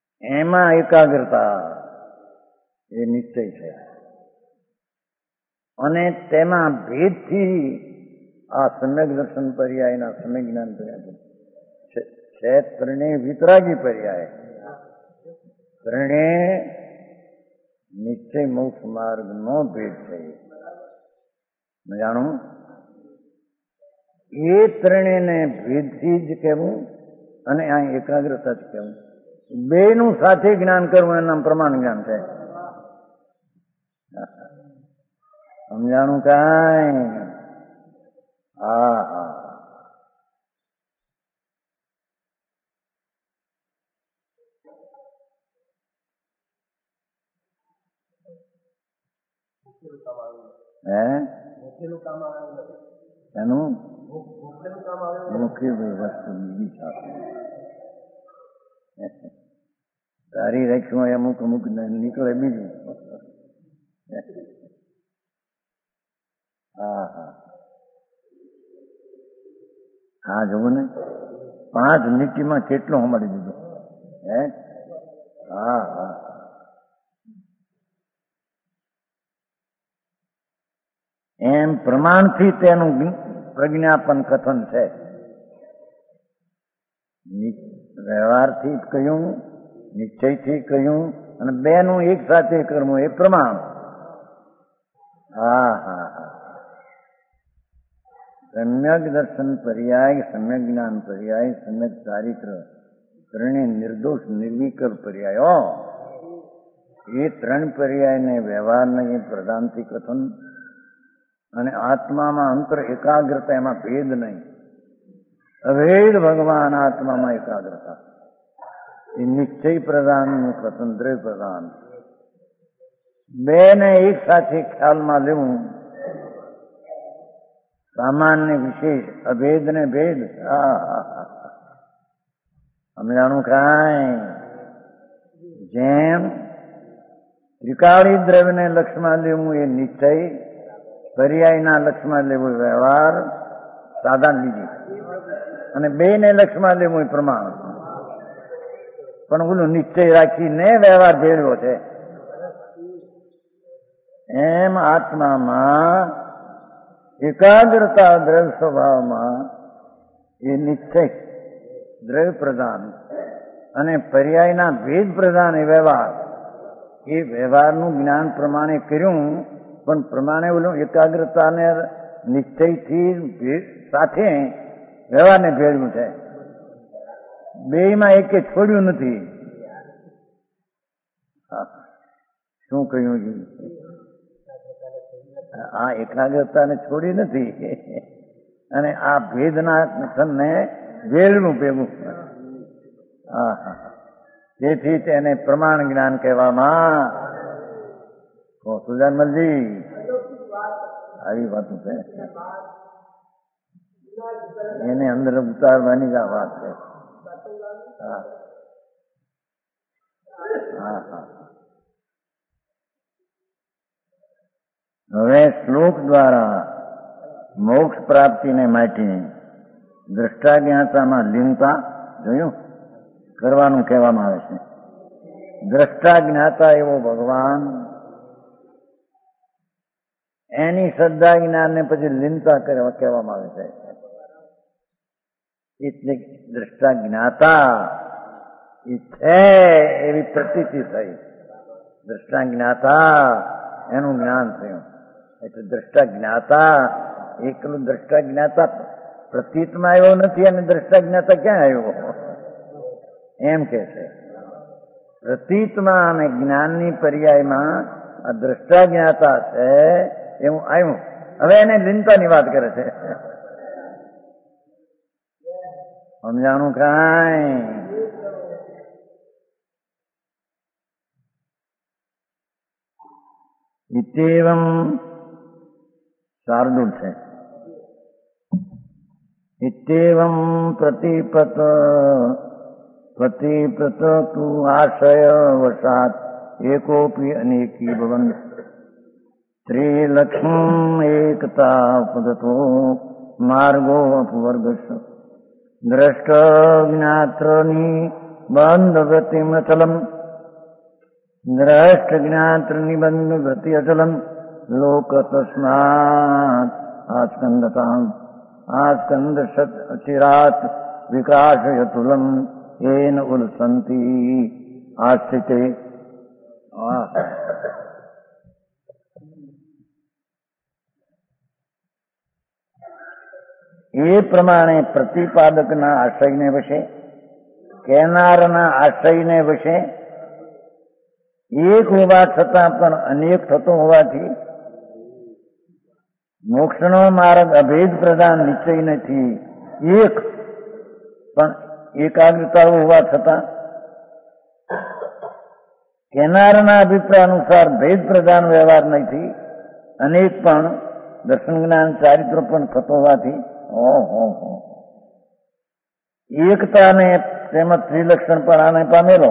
એમાં એકાગ્રતા એ નિશ્ચય છે. અને તેમાં ભેદથી આ સમ્યક દર્શન પર્યાયના સમ્યક જ્ઞાન પર્યાય છે ત્રણેય વિતરાગી પર્યાય. ત્રણેય નિશ્ચય મોક્ષ માર્ગ નો ભેદ છે. જાણું એ ત્રણેયને ભેદથી જ કહેવું અને આ એકાગ્રતા જ કહેવું. બેનું સાથે જ્ઞાન કરવું એનું નામ પ્રમાણ જ્ઞાન છે. સમજાણું કાંઈ? હા હા. એનું મુખ્ય વસ્તુ બીજી સાથે તારી રેખમાં અમુક અમુક નીકળે બીજું. હા હા હા જોવું ને 5 મિનિટમાં કેટલું સંભાળી દીધું. હે હા હા એમ પ્રમાણથી તેનું પ્રજ્ઞાપન કથન છે. વ્યવહારથી કહ્યું, નિશ્ચયથી કહ્યું અને બેનું એક સાથે કરવું એ પ્રમાણ. હા હા હા સમ્યક દર્શન પર્યાય, સમ્યક જ્ઞાન પર્યાય, સમ્યક ચારિત્ર ત્રણે નિર્દોષ નિર્વિકલ્પ પર્યાયો. એ 3 પર્યાયને વ્યવહારને એ પ્રધાનથી કથન અને આત્મામાં અંતર એકાગ્રતા, એમાં ભેદ નહીં. અભેદ ભગવાન આત્મામાં એકાગ્રતા એ નિશ્ચય પ્રધાનનું કથન, દ્રવ્ય પ્રધાન. બેને એક સાથે ખ્યાલમાં લેવું, સામાન્ય વિશેષ, અભેદ ને ભેદ. સમજાણું કાંઈ? જેમ ત્રિકાળી દ્રવ્યને લક્ષમાં લેવું એ નિશ્ચય, પર્યાયના લક્ષમાં લેવું વ્યવહાર, સાધન લીધી, અને બેને લક્ષમાં લેવું એ પ્રમાણ. પણ ઓલું નિશ્ચય રાખીને વ્યવહાર ભેળવો છે. એમ આત્મામાં એકાગ્રતા દ્રવ્ય સ્વભાવમાં એ નિશ્ચય દ્રવ્ય પ્રધાન અને પર્યાયના ભેદ પ્રધાન એ વ્યવહાર. એ વ્યવહારનું જ્ઞાન પ્રમાણે કર્યું, પણ પ્રમાણે ઓલું એકાગ્રતાને નિશ્ચયથી સાથે વ્યવહારને ભેળવ્યું છે. બેયમાં એકે છોડ્યું નથી. શું કહ્યું? આ એકાગ્રતાને છોડી નથી અને આ ભેદના કથનને ભેળવું ભેગું. તેથી તેને પ્રમાણ જ્ઞાન કહેવામાં. સુજાનમલજી આવી વાતો છે, એને અંદર ઉતારવાની જ આ વાત છે. હા હા હા. હવે શ્લોક દ્વારા મોક્ષ પ્રાપ્તિને માટે દ્રષ્ટાજ્ઞાતામાં લીનતા જોયું કરવાનું કહેવામાં આવે છે. દ્રષ્ટાજ્ઞાતા એવો ભગવાન, એની શ્રદ્ધા જ્ઞાનને પછી લીનતા કહેવામાં આવે છે. એટલે દ્રષ્ટાજ્ઞાતા એ છે એવી પ્રતીતિ થઈ. દ્રષ્ટાજ્ઞાતા એનું જ્ઞાન થયું. એટલે દ્રષ્ટાજ્ઞાતા એકલું દ્રષ્ટાજ્ઞાતા પ્રતીતમાં આવ્યો નથી અને દ્રષ્ટાજ્ઞાતા ક્યાં આવ્યો એમ કે છે. પ્રતીતમાં અને જ્ઞાનની પર્યાયમાં આ દ્રષ્ટાજ્ઞાતા છે એવું આવ્યું. હવે એને લીનતાની વાત કરે છે. સમજાણું કાંઈ? ઇત્યેવમ શાર્દુલ છે. ઇત્યેવમ પ્રતિપત તુ આશય વશાત એકોપી અનેકી ભવન ત્રિલક્ષ્મ એકતા પદતો માર્ગો અપવર્ગસ્ય દ્રષ્ટ જ્ઞાત્રની બંધ વૃત્તિમ અચલમ દ્રષ્ટ જ્ઞાત્ર નિબંધ વૃત્તિ અચલમ લોક તસ્માત આસ્કંદતામ આસ્કંદ ચિરાત વિકાસયતુલમ એન ઉલ્સંતી આસ્થિતે. એ પ્રમાણે પ્રતિપાદકના આશ્રયને વશે, કહેનારના આશ્રયને વશે એક હોવા છતાં પણ અનેક થતો હોવાથી મોક્ષનો માર્ગ અભેદ પ્રદાન નિશ્ચય નથી. એક પણ એકાગ્રતા હોવા છતાં કહેનારના અભિપ્રાય અનુસાર ભેદ પ્રદાન વ્યવહાર નથી. અનેક પણ દર્શન જ્ઞાન ચારિત્ર પણ થતો હોવાથી એકતાને તેમજ ત્રિલક્ષણ પણ આને પામેલો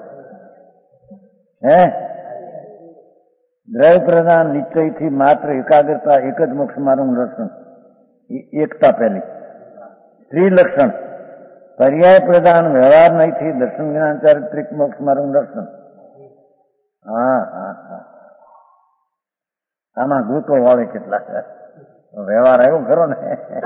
દ્રવ્ય પ્રદાન નિશ્ચયથી માત્ર એકાગ્રતા એક જ મોક્ષ માર્ગનું દર્શન. એકતા પહેલી. ત્રિલક્ષણ પર્યાય પ્રદાન વ્યવહાર નહીંથી દર્શન જ્ઞાન ચારિત્રિક મોક્ષ માર્ગનું દર્શન. આમાં ગૂંતો વાળે કેટલા વ્યવહાર આવ્યો ખરો ને.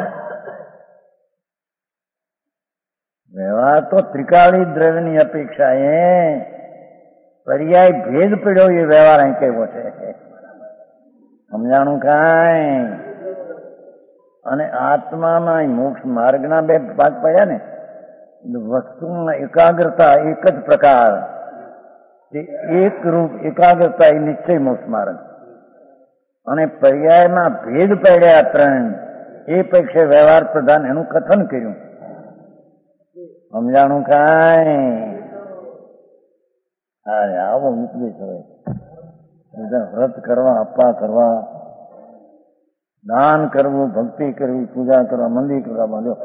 વ્યવહાર તો ત્રિકાળી દ્રવ્યની અપેક્ષા પર્યાય ભેદ પડ્યો એ વ્યવહાર અહીં કેવો છે. સમજાણું કાંઈ? અને આત્મામાં મોક્ષ માર્ગના બે ભાગ પડ્યા ને. વસ્તુમાં એકાગ્રતા એક જ પ્રકાર, એક રૂપ એકાગ્રતા એ નિશ્ચય મોક્ષ માર્ગ. અને પર્યાયમાં ભેદ પડ્યા ત્રણ, એ પૈક્ષે વ્યવહાર પ્રધાન એનું કથન કર્યું. સમજાણું કાંઈ? આવો ઉપદેશ હવે. વ્રત કરવા, અપ્પા કરવા, દાન કરવું, ભક્તિ કરવી, પૂજા કરવા, મંદિર કરવા માંડ્યો.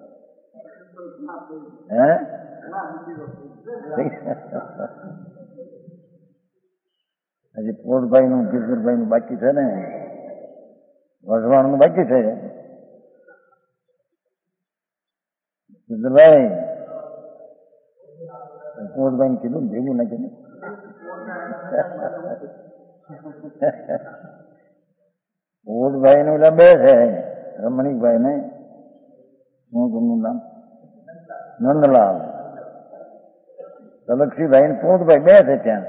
હજી પોળભાઈ નું, કિશોરભાઈ નું બાકી છે ને, વઢવાણ નું બાકી છે. કિશોરભાઈ પોળભાઈ ને કીધું ભેગું ના કીધું. પોળભાઈ નું એટલે બે છે, રમણીકભાઈ ને શું તેમનું નામ નંદલાલ, તલક્ષીભાઈ ને પોળભાઈ બે છે ત્યાં.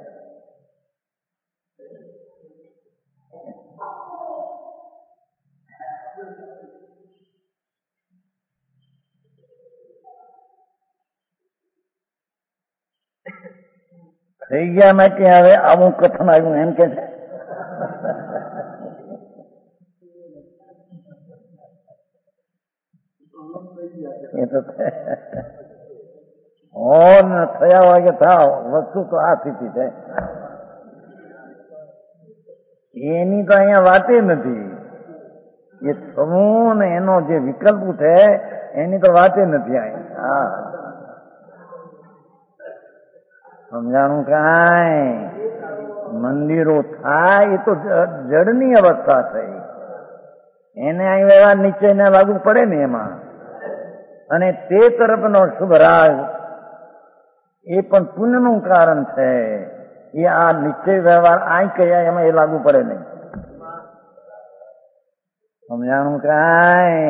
થઈ ગયા માટે હવે આવું કથન આવ્યું એમ કે છે. એ તો થયા વાગે થાવ, વસ્તુ તો આ સ્થિતિ છે. એની તો અહીંયા વાતે નથી. એ સમૂહ ને એનો જે વિકલ્પ છે એની તો વાતે નથી અહીંયા. સમજાણું કાંઈ? મંદિરો થાય એ તો જડની અવસ્થા થઈ, એને અહીં વ્યવહાર નિશ્ચયને લાગુ પડે ને એમાં. અને તે તરફનો શુભ રાગ એ પણ પુણ્યનું કારણ છે. એ આ નિશ્ચય વ્યવહાર આ કયા એમાં એ લાગુ પડે નહીં. સમજાણું કાંઈ?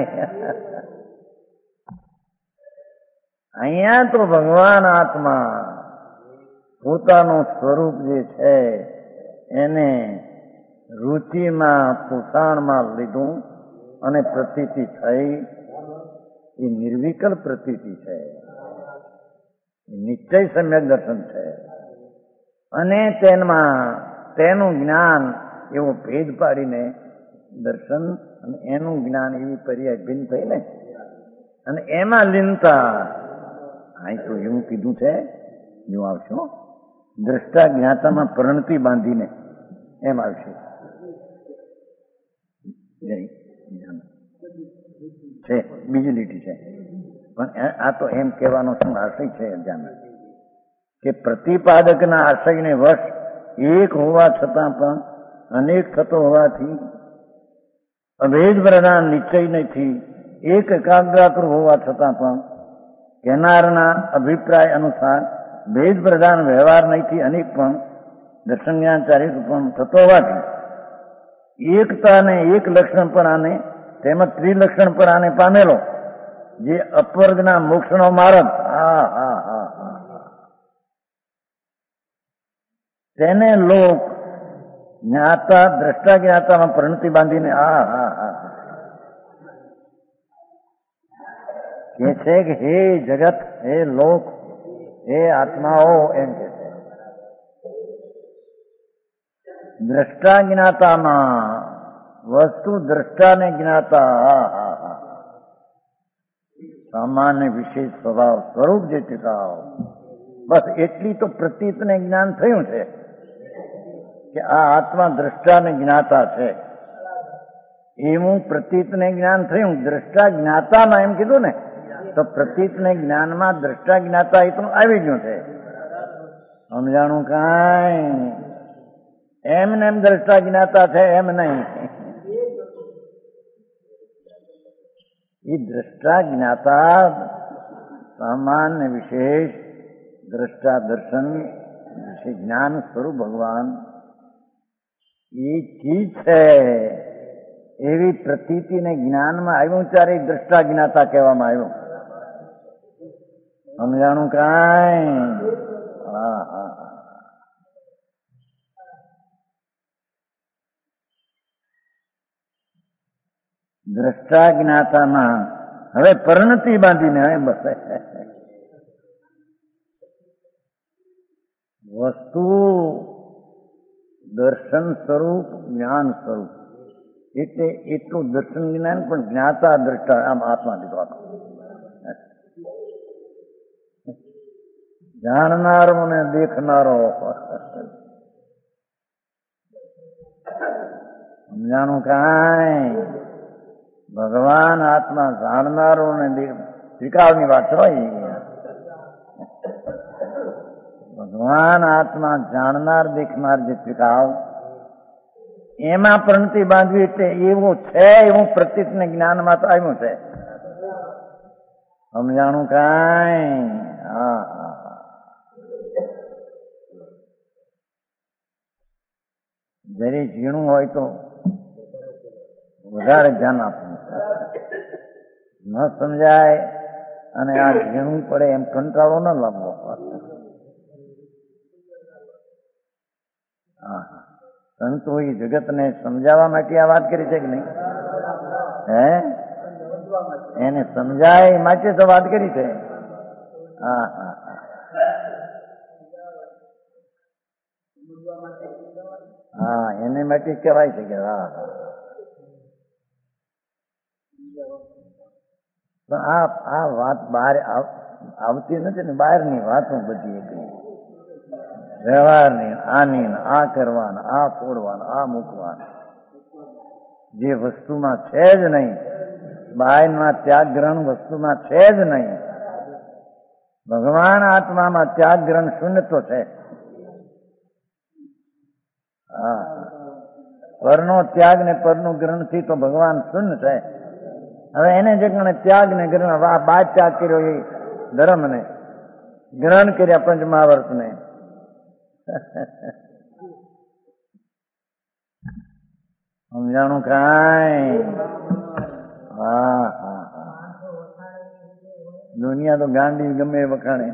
અહીંયા તો ભગવાન આત્મા પોતાનું સ્વરૂપ જે છે એને રુચિમાં, પોષણમાં લીધું અને પ્રતીતિ થઈ. એ નિર્વિકલ્પ પ્રતીતિ છે, નિશ્ચય સમ્યક દર્શન છે. અને તેનું જ્ઞાન એવો ભેદ પાડીને દર્શન અને એનું જ્ઞાન એવી પર્યાય ભિન્ન થઈ ને. અને એમાં લીનતા અહીં તો એવું કીધું છે, જો આવશો દ્રષ્ટા જ્ઞાતામાં પરણતી બાંધીને એમ આવશે છે. બીજી લીટી છે, પણ આ તો એમ કહેવાનો શું આશય છે ધ્યાન કે પ્રતિપાદકના આશયને વશ એક હોવા છતાં પણ અનેક થતો હોવાથી અભેદ પ્રદાન નિશ્ચય નથી. એક એકાગ્રાતૃ હોવા છતાં પણ કહેનારના અભિપ્રાય અનુસાર ભેદ પ્રદાન વ્યવહાર નહીંથી અનેક પણ દર્શન જ્ઞાન ચારિત્ર પણ થતો હોવાથી એકતા ને એક લક્ષણપણાને તેમજ ત્રિલક્ષણપણાને પામેલો જે અપવર્ગના મોક્ષનો માર્ગ તેને લોક જ્ઞાતા દ્રષ્ટા જ્ઞાતામાં પરિણતિ બાંધીને કે છે કે હે જગત, હે લોક, હે આત્માઓ, એમ કે છે. દ્રષ્ટા જ્ઞાતામાં વસ્તુ દ્રષ્ટાને જ્ઞાતા સામાન્ય વિશેષ સ્વભાવ સ્વરૂપ જે ચુકાવ, બસ એટલી તો પ્રતીતને જ્ઞાન થયું છે કે આ આત્મા દ્રષ્ટાને જ્ઞાતા છે. એવું પ્રતીતને જ્ઞાન થયું. દ્રષ્ટા જ્ઞાતામાં એમ કીધું ને, તો પ્રતીતને જ્ઞાનમાં દ્રષ્ટા જ્ઞાતા એ તો આવી ગયું છે. સમજાણું કાંઈ? એમને એમ દ્રષ્ટા જ્ઞાતા છે એમ નહીં. એ દ્રષ્ટા જ્ઞાતા સામાન્ય વિશેષ દ્રષ્ટા દર્શન વિશે જ્ઞાન સ્વરૂપ ભગવાન એ ચીજ છે. એવી પ્રતીતિને જ્ઞાનમાં આવ્યું ત્યારે દ્રષ્ટા જ્ઞાતા કહેવામાં આવ્યું. સમજાણું કાંઈ? દ્રષ્ટા જ્ઞાતામાં હવે પરિણતિ બાંધીને બસ વસ્તુ દર્શન સ્વરૂપ જ્ઞાન સ્વરૂપ એટલે એટલું દર્શન જ્ઞાન પણ જ્ઞાતા દ્રષ્ટા આમ આત્મા દીધો. જાણનારો ને દેખનારો. સમજાણું કાંઈ? ભગવાન આત્મા જાણનારો ને ત્રિકાળની વાત હોય. ભગવાન આત્મા જાણનાર દેખનાર જે ત્રિકાળ એમાં પરિણતિ બાંધવી એટલે એવું છે, એવું પ્રતીતને જ્ઞાનમાં તો આવ્યું છે. સમજાણું કાંઈ? જરી ઝીણું હોય તો વધારે ધ્યાન આપવું. ન સમજાય અને આ ઝીણું પડે એમ કંટાળો ન લાવવો. સંતો એ જગતને સમજાવવા માટે આ વાત કરી છે કે નહીં? હે, એને સમજાય માટે તો વાત કરી છે. હા, એને માટે કહેવાય છે કે આ વાત બહાર આવતી નથી ને, બહારની વાતો બધી એકલી વ્યવહારની, આની આ કરવાના, આ ફોડવાના, આ મૂકવાના, જે વસ્તુમાં છે જ નહીં, બહારમાં ત્યાગ ગ્રહણ વસ્તુમાં છે જ નહીં. ભગવાન આત્મામાં ત્યાગ ગ્રહણ શૂન્ય તો છે. પરનો ત્યાગ ને પરનું ગ્રહણ થી તો ભગવાન શૂન્ય છે. હવે એને જે ત્યાગ ને ગ્રહણ બાદ ત્યાગ કર્યો એ ધર્મ ને ગ્રહણ કર્યા પંચમહાવર્ત ને. સમજાણું કાંઈ? દુનિયા તો ગાંડી ગમે વખાણે.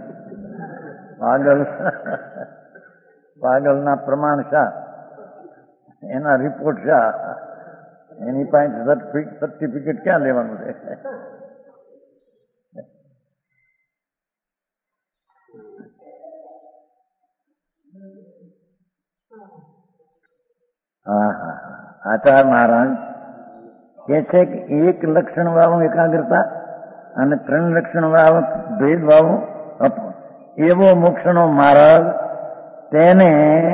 પાગલના પ્રમાણ શા, એના રિપોર્ટ શા, એની પાસે સર્ટિફિકેટ ક્યાં લેવાનું છે? આચાર્ય મહારાજ કે છે કે એક લક્ષણ વાળું એકાગ્રતા અને 3 લક્ષણ વાળું ભેદ વાળું એવો મોક્ષનો માર્ગ તેને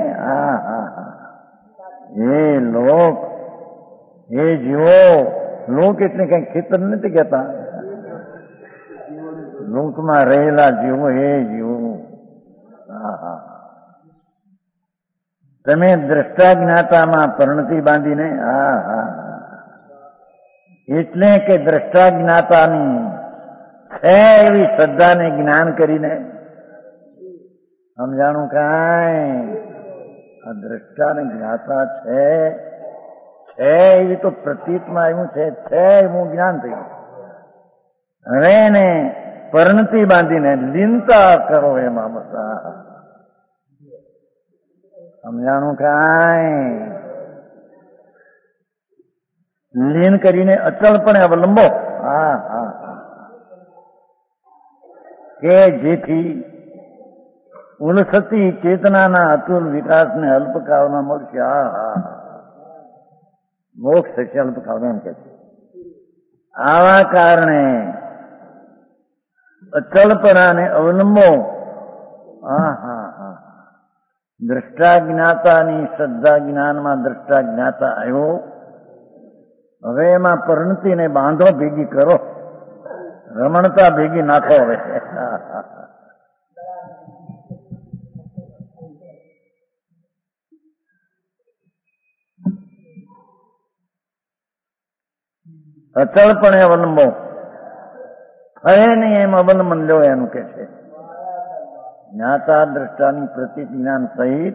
હે લોક, હે જીવો. લોક એટલે કઈ ખેતર નથી કહેતા, લોકમાં રહેલા જીવો, હે જીવો. તમે દ્રષ્ટા જ્ઞાતામાં પરિણતિ બાંધીને એટલે કે દ્રષ્ટા જ્ઞાતાની છે એવી શ્રદ્ધાને જ્ઞાન કરીને. સમજાણું કાંઈ? આ દ્રષ્ટા ને જ્ઞાતા છે છે એવી તો પ્રતીતમાં આવ્યું છે એવું જ્ઞાન થયું. હવે એને પરિણતિ બાંધીને લીનતા કરો એમાં બધા સમજાણું કાંઈ લીન કરીને અચળપણે અવલંબો. હા હા કે જેથી ઉલસતી ચેતનાના અતુલ વિકાસને અલ્પકાળમાં મળશે. હા હા મોક્ષ થશે અલ્પકાળમાં એમ કે છે. આવા કારણે અચળપણાને અવલંબો. હા હા હા દ્રષ્ટા જ્ઞાતાની શ્રદ્ધા જ્ઞાનમાં દ્રષ્ટા જ્ઞાતા આવ્યો. હવે એમાં પરિણતિને બાંધો, ભેગી કરો, રમણતા ભેગી નાખો. હવે અચળપણે અવલંબો, ફરે નહીં એમ અવલંબન લો એનું કે છે. જ્ઞાતા દ્રષ્ટાની પ્રતીત જ્ઞાન સહિત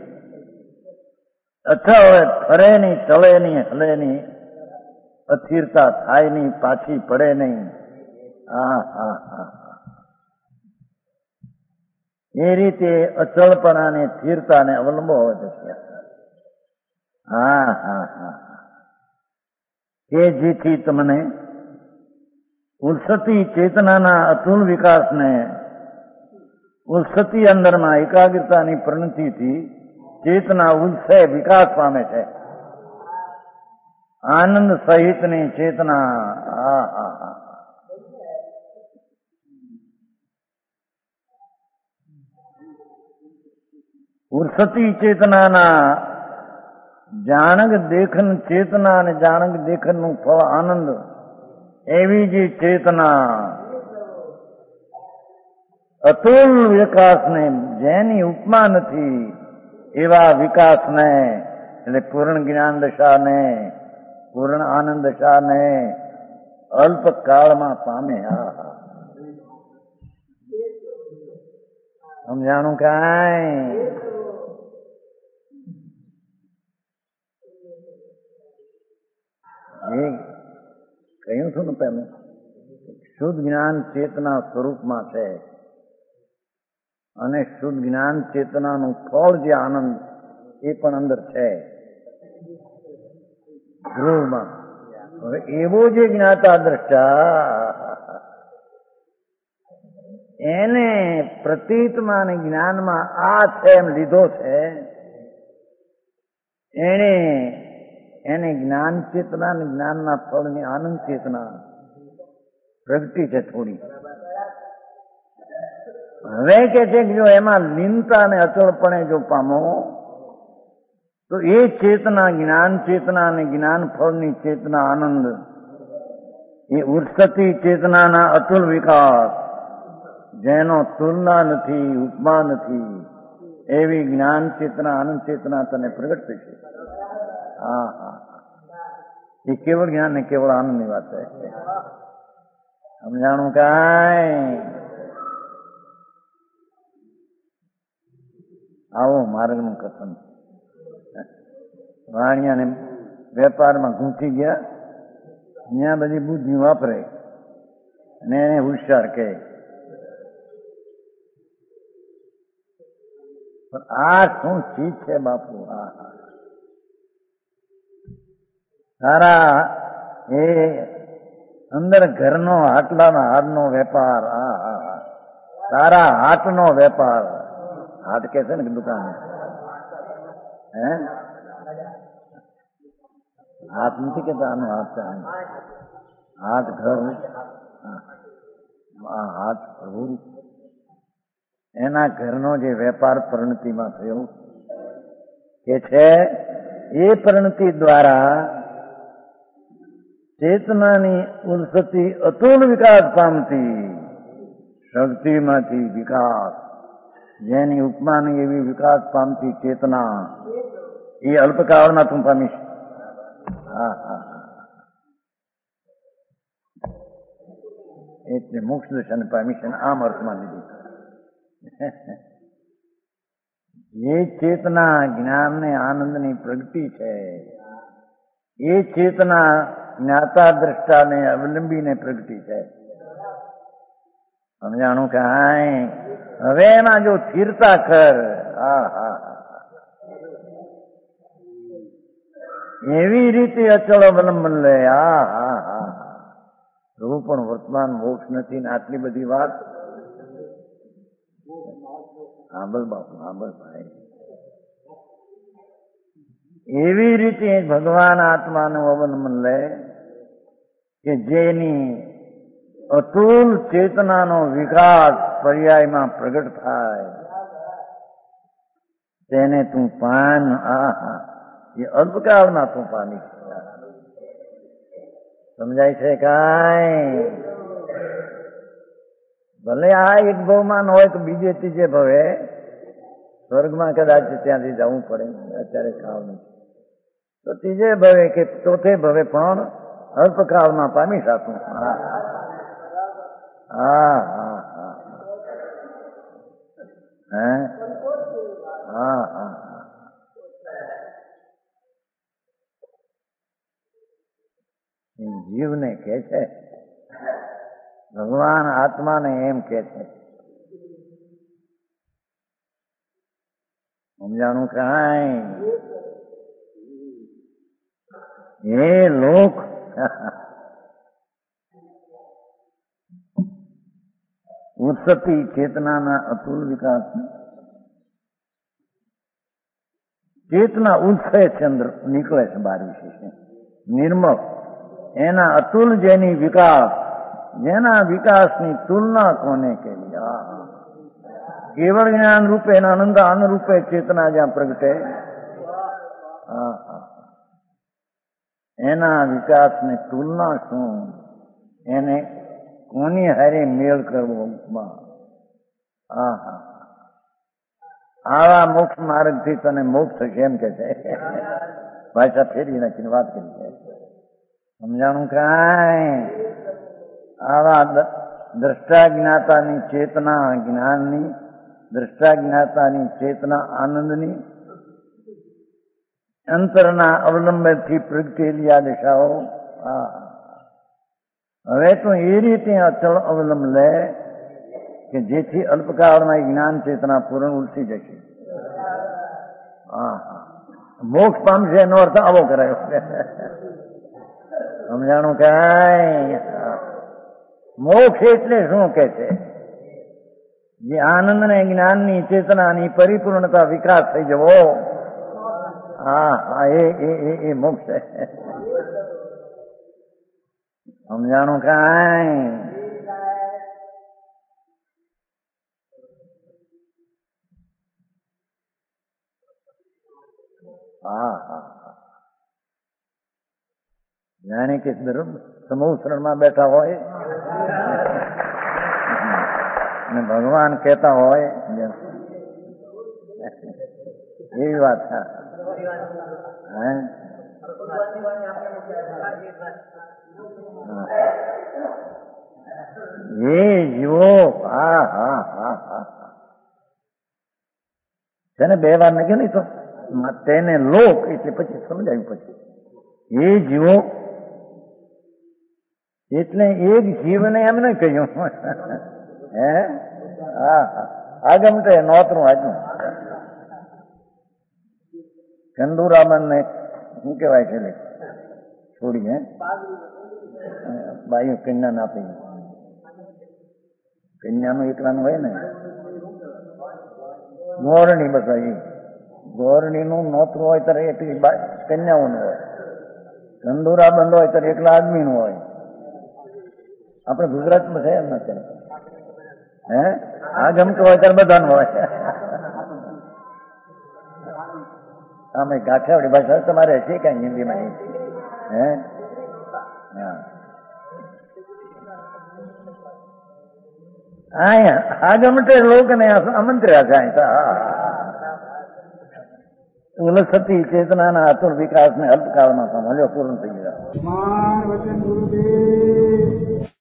અચળ હોય, ફરે નહીં, ચલે નહીં, હલે નહીં, અસ્થિરતા થાય નહીં, પાછી પડે નહીં. હા હા હા એ રીતે અચળપણાને સ્થિરતાને અવલંબો હોય છે. હા હા હા કે જેથી તમને ઉલસતી ચેતનાના અતુલ વિકાસને ઉલસતી અંદરમાં એકાગ્રતાની પરિણતિથી ચેતના ઉલસે વિકાસ પામે છે. આનંદ સહિતની ચેતના. હા હા હા ઉલસતી ચેતનાના જાણક દેખન ચેતના અને જાણક દેખનનું ફળ આનંદ એવી જે ચેતના અતુલ વિકાસને જેની ઉપમા નથી એવા વિકાસને એટલે પૂર્ણ જ્ઞાન દશાને પૂર્ણ આનંદ દશાને અલ્પકાળમાં પામે. સમજાણું કાંઈ? એ કહ્યું છું ને પહેલું, શુદ્ધ જ્ઞાન ચેતના સ્વરૂપમાં છે અને શુદ્ધ જ્ઞાન ચેતનાનું ફળ જે આનંદ એ પણ અંદર છે ધ્રુવમાં. હવે એવો જે જ્ઞાતા દ્રષ્ટા એને પ્રતીતમાં અને જ્ઞાનમાં આ છે એમ લીધો છે, એને જ્ઞાન ચેતના અને જ્ઞાનના ફળની આનંદ ચેતના પ્રગટી છે થોડી. હવે કે છે કે જો એમાં લીનતા અને અચળપણે જો પામો તો એ ચેતના જ્ઞાન ચેતના અને જ્ઞાન ફળની ચેતના આનંદ એ ઉર્સતી ચેતનાના અતુલ વિકાસ જેનો તુલના નથી, ઉપમા નથી એવી જ્ઞાન ચેતના આનંદ ચેતના તને પ્રગટ થશે. હા હા એ કેવળ જ્ઞાન ને કેવળ આનંદની વાત છે. સમજાણું કાંઈ? આવો માર્ગનું કથન. વાણિયાને વેપારમાં ઘૂંચી ગયા, ત્યાં બધી બુદ્ધિ વાપરે અને એને હોશિયાર કહે. પણ આ શું ચીજ છે બાપુ? તારા એ અંદર ઘરનો હાટલાના હારનો વેપાર, તારા હાટનો વેપાર. હાટ કે છે ને દુકાન, હે હાથ નથી કેતા, આનો હાથ હાથ ઘર, હાથ પ્રભુ એના ઘરનો જે વેપાર પરિણતિમાં થયો કે છે એ પરિણતિ દ્વારા ચેતનાની ઉલસતી અતુલ વિકાસ પામતી શક્તિમાંથી વિકાસ જેની ઉપમા નહીં એવી વિકાસ પામતી ચેતના એ અલ્પકાળમાં તું પામીશ. હા હા એટલે મોક્ષ દશાને પામીશ આમ અર્થમાં લીધું. એ ચેતના જ્ઞાન ને આનંદની પ્રગતિ છે એ ચેતના જ્ઞાતા દ્રષ્ટા ને અવલંબી ને પ્રગટી છે. સમજાણું કે હાય હવે એમાં જો સ્થિરતા કર. એવી રીતે અચળ અવલંબન લે. પ્રભુ પણ વર્તમાન મોક્ષ નથી ને આટલી બધી વાત. સાંભળ બાપુ, સાંભળ ભાઈ. એવી રીતે ભગવાન આત્માનું અવલંબન લે કે જેની અતુલ ચેતનાનો વિકાસ પર્યાયમાં પ્રગટ થાય તેને તું પાન. એ અલ્પકાળમાં તું પામી. સમજાય છે કાંઈ? ભલે આ એક ભવમાં હોય તો બીજે ત્રીજે ભવે સ્વર્ગમાં કદાચ ત્યાંથી જવું પડે, અત્યારે કાળ નથી, તો ત્રીજે ભવે કે ચોથે ભવે પણ અલ્પકાળમાં પામી શકું. જીવને કે છે, ભગવાન આત્માને એમ કે છે. સમજાણું કાંઈ? એ લોક ઉત્સતી ચેતનાના અતુલ વિકાસ, ચેતના ઉત્સે ચંદ્ર નીકળે છે બાર વિશે નિર્મળ, એના અતુલ જેની વિકાસ, જેના વિકાસની તુલના કોને કેવી. કેવળ જ્ઞાન રૂપે આનંદ રૂપે ચેતના જ્યાં પ્રગટે એના વિકાસની તુલના શું? એને કોની હારે મેળ કરવો? આવા મોક્ષ માર્ગ થી તને મોક્ષ કેમ કે છે? ભાષા ફેરવી નાખીને વાત કરી છે. સમજાણું કાંઈ? આવા દ્રષ્ટા જ્ઞાતાની ચેતના જ્ઞાનની, દ્રષ્ટા જ્ઞાતાની ચેતના આનંદની, અંતરના અવલંબનથી પ્રગટેલી આ દિશાઓ. હવે તો એ રીતે અચળ અવલંબ લે કે જેથી અલ્પકાળમાં જ્ઞાન ચેતના પૂર્ણ ઉલટી જશે. મોક્ષ પામશે એનો અર્થ આવો કરાયો. સમજાણું કાંઈ? મોક્ષ એટલે શું કે છે? જે આનંદ ને જ્ઞાનની ચેતનાની પરિપૂર્ણતા વિકાસ થઈ જવો, એ મોક્ષ છે. સમજાણું કાંઈ? જાણે કે સમૂહ શરણમાં બેઠા હોય અને ભગવાન કહેતા હોય એવી વાત. એ જીવો તેને બે વાર નાખ્યો નહીં તો તેને લોક એટલે પછી સમજાયું. પછી એ જીવો એટલે એક જીવને એમ ન કહ્યું. આગમટે નોતરું આજનું કંદુરામન ને શું કેવાય છે છોડી બાયું કન્યા ના આપી. કન્યાનું એકલાનું હોય ને ગોરણી, બધા એ ગોરણી નું નોતરું હોય ત્યારે એટલી કન્યાઓનું હોય, કંદુરા બંધ હોય ત્યારે એકલા આદમી નું હોય. આપણે ગુજરાતમાં છે એમ નથી. આ ગમતું હોય ત્યારે બધાનું હોય. આમે કાઠિયાવાડી ભાષા તમારે છે કઈ હિન્દીમાં? આગમટે લોકને આમંત્ર્યા જાય. ઉલસતી ચેતનાના અતુલ વિકાસને અલ્પકાળમાં સમજો પૂર્ણ થઈ ગયા.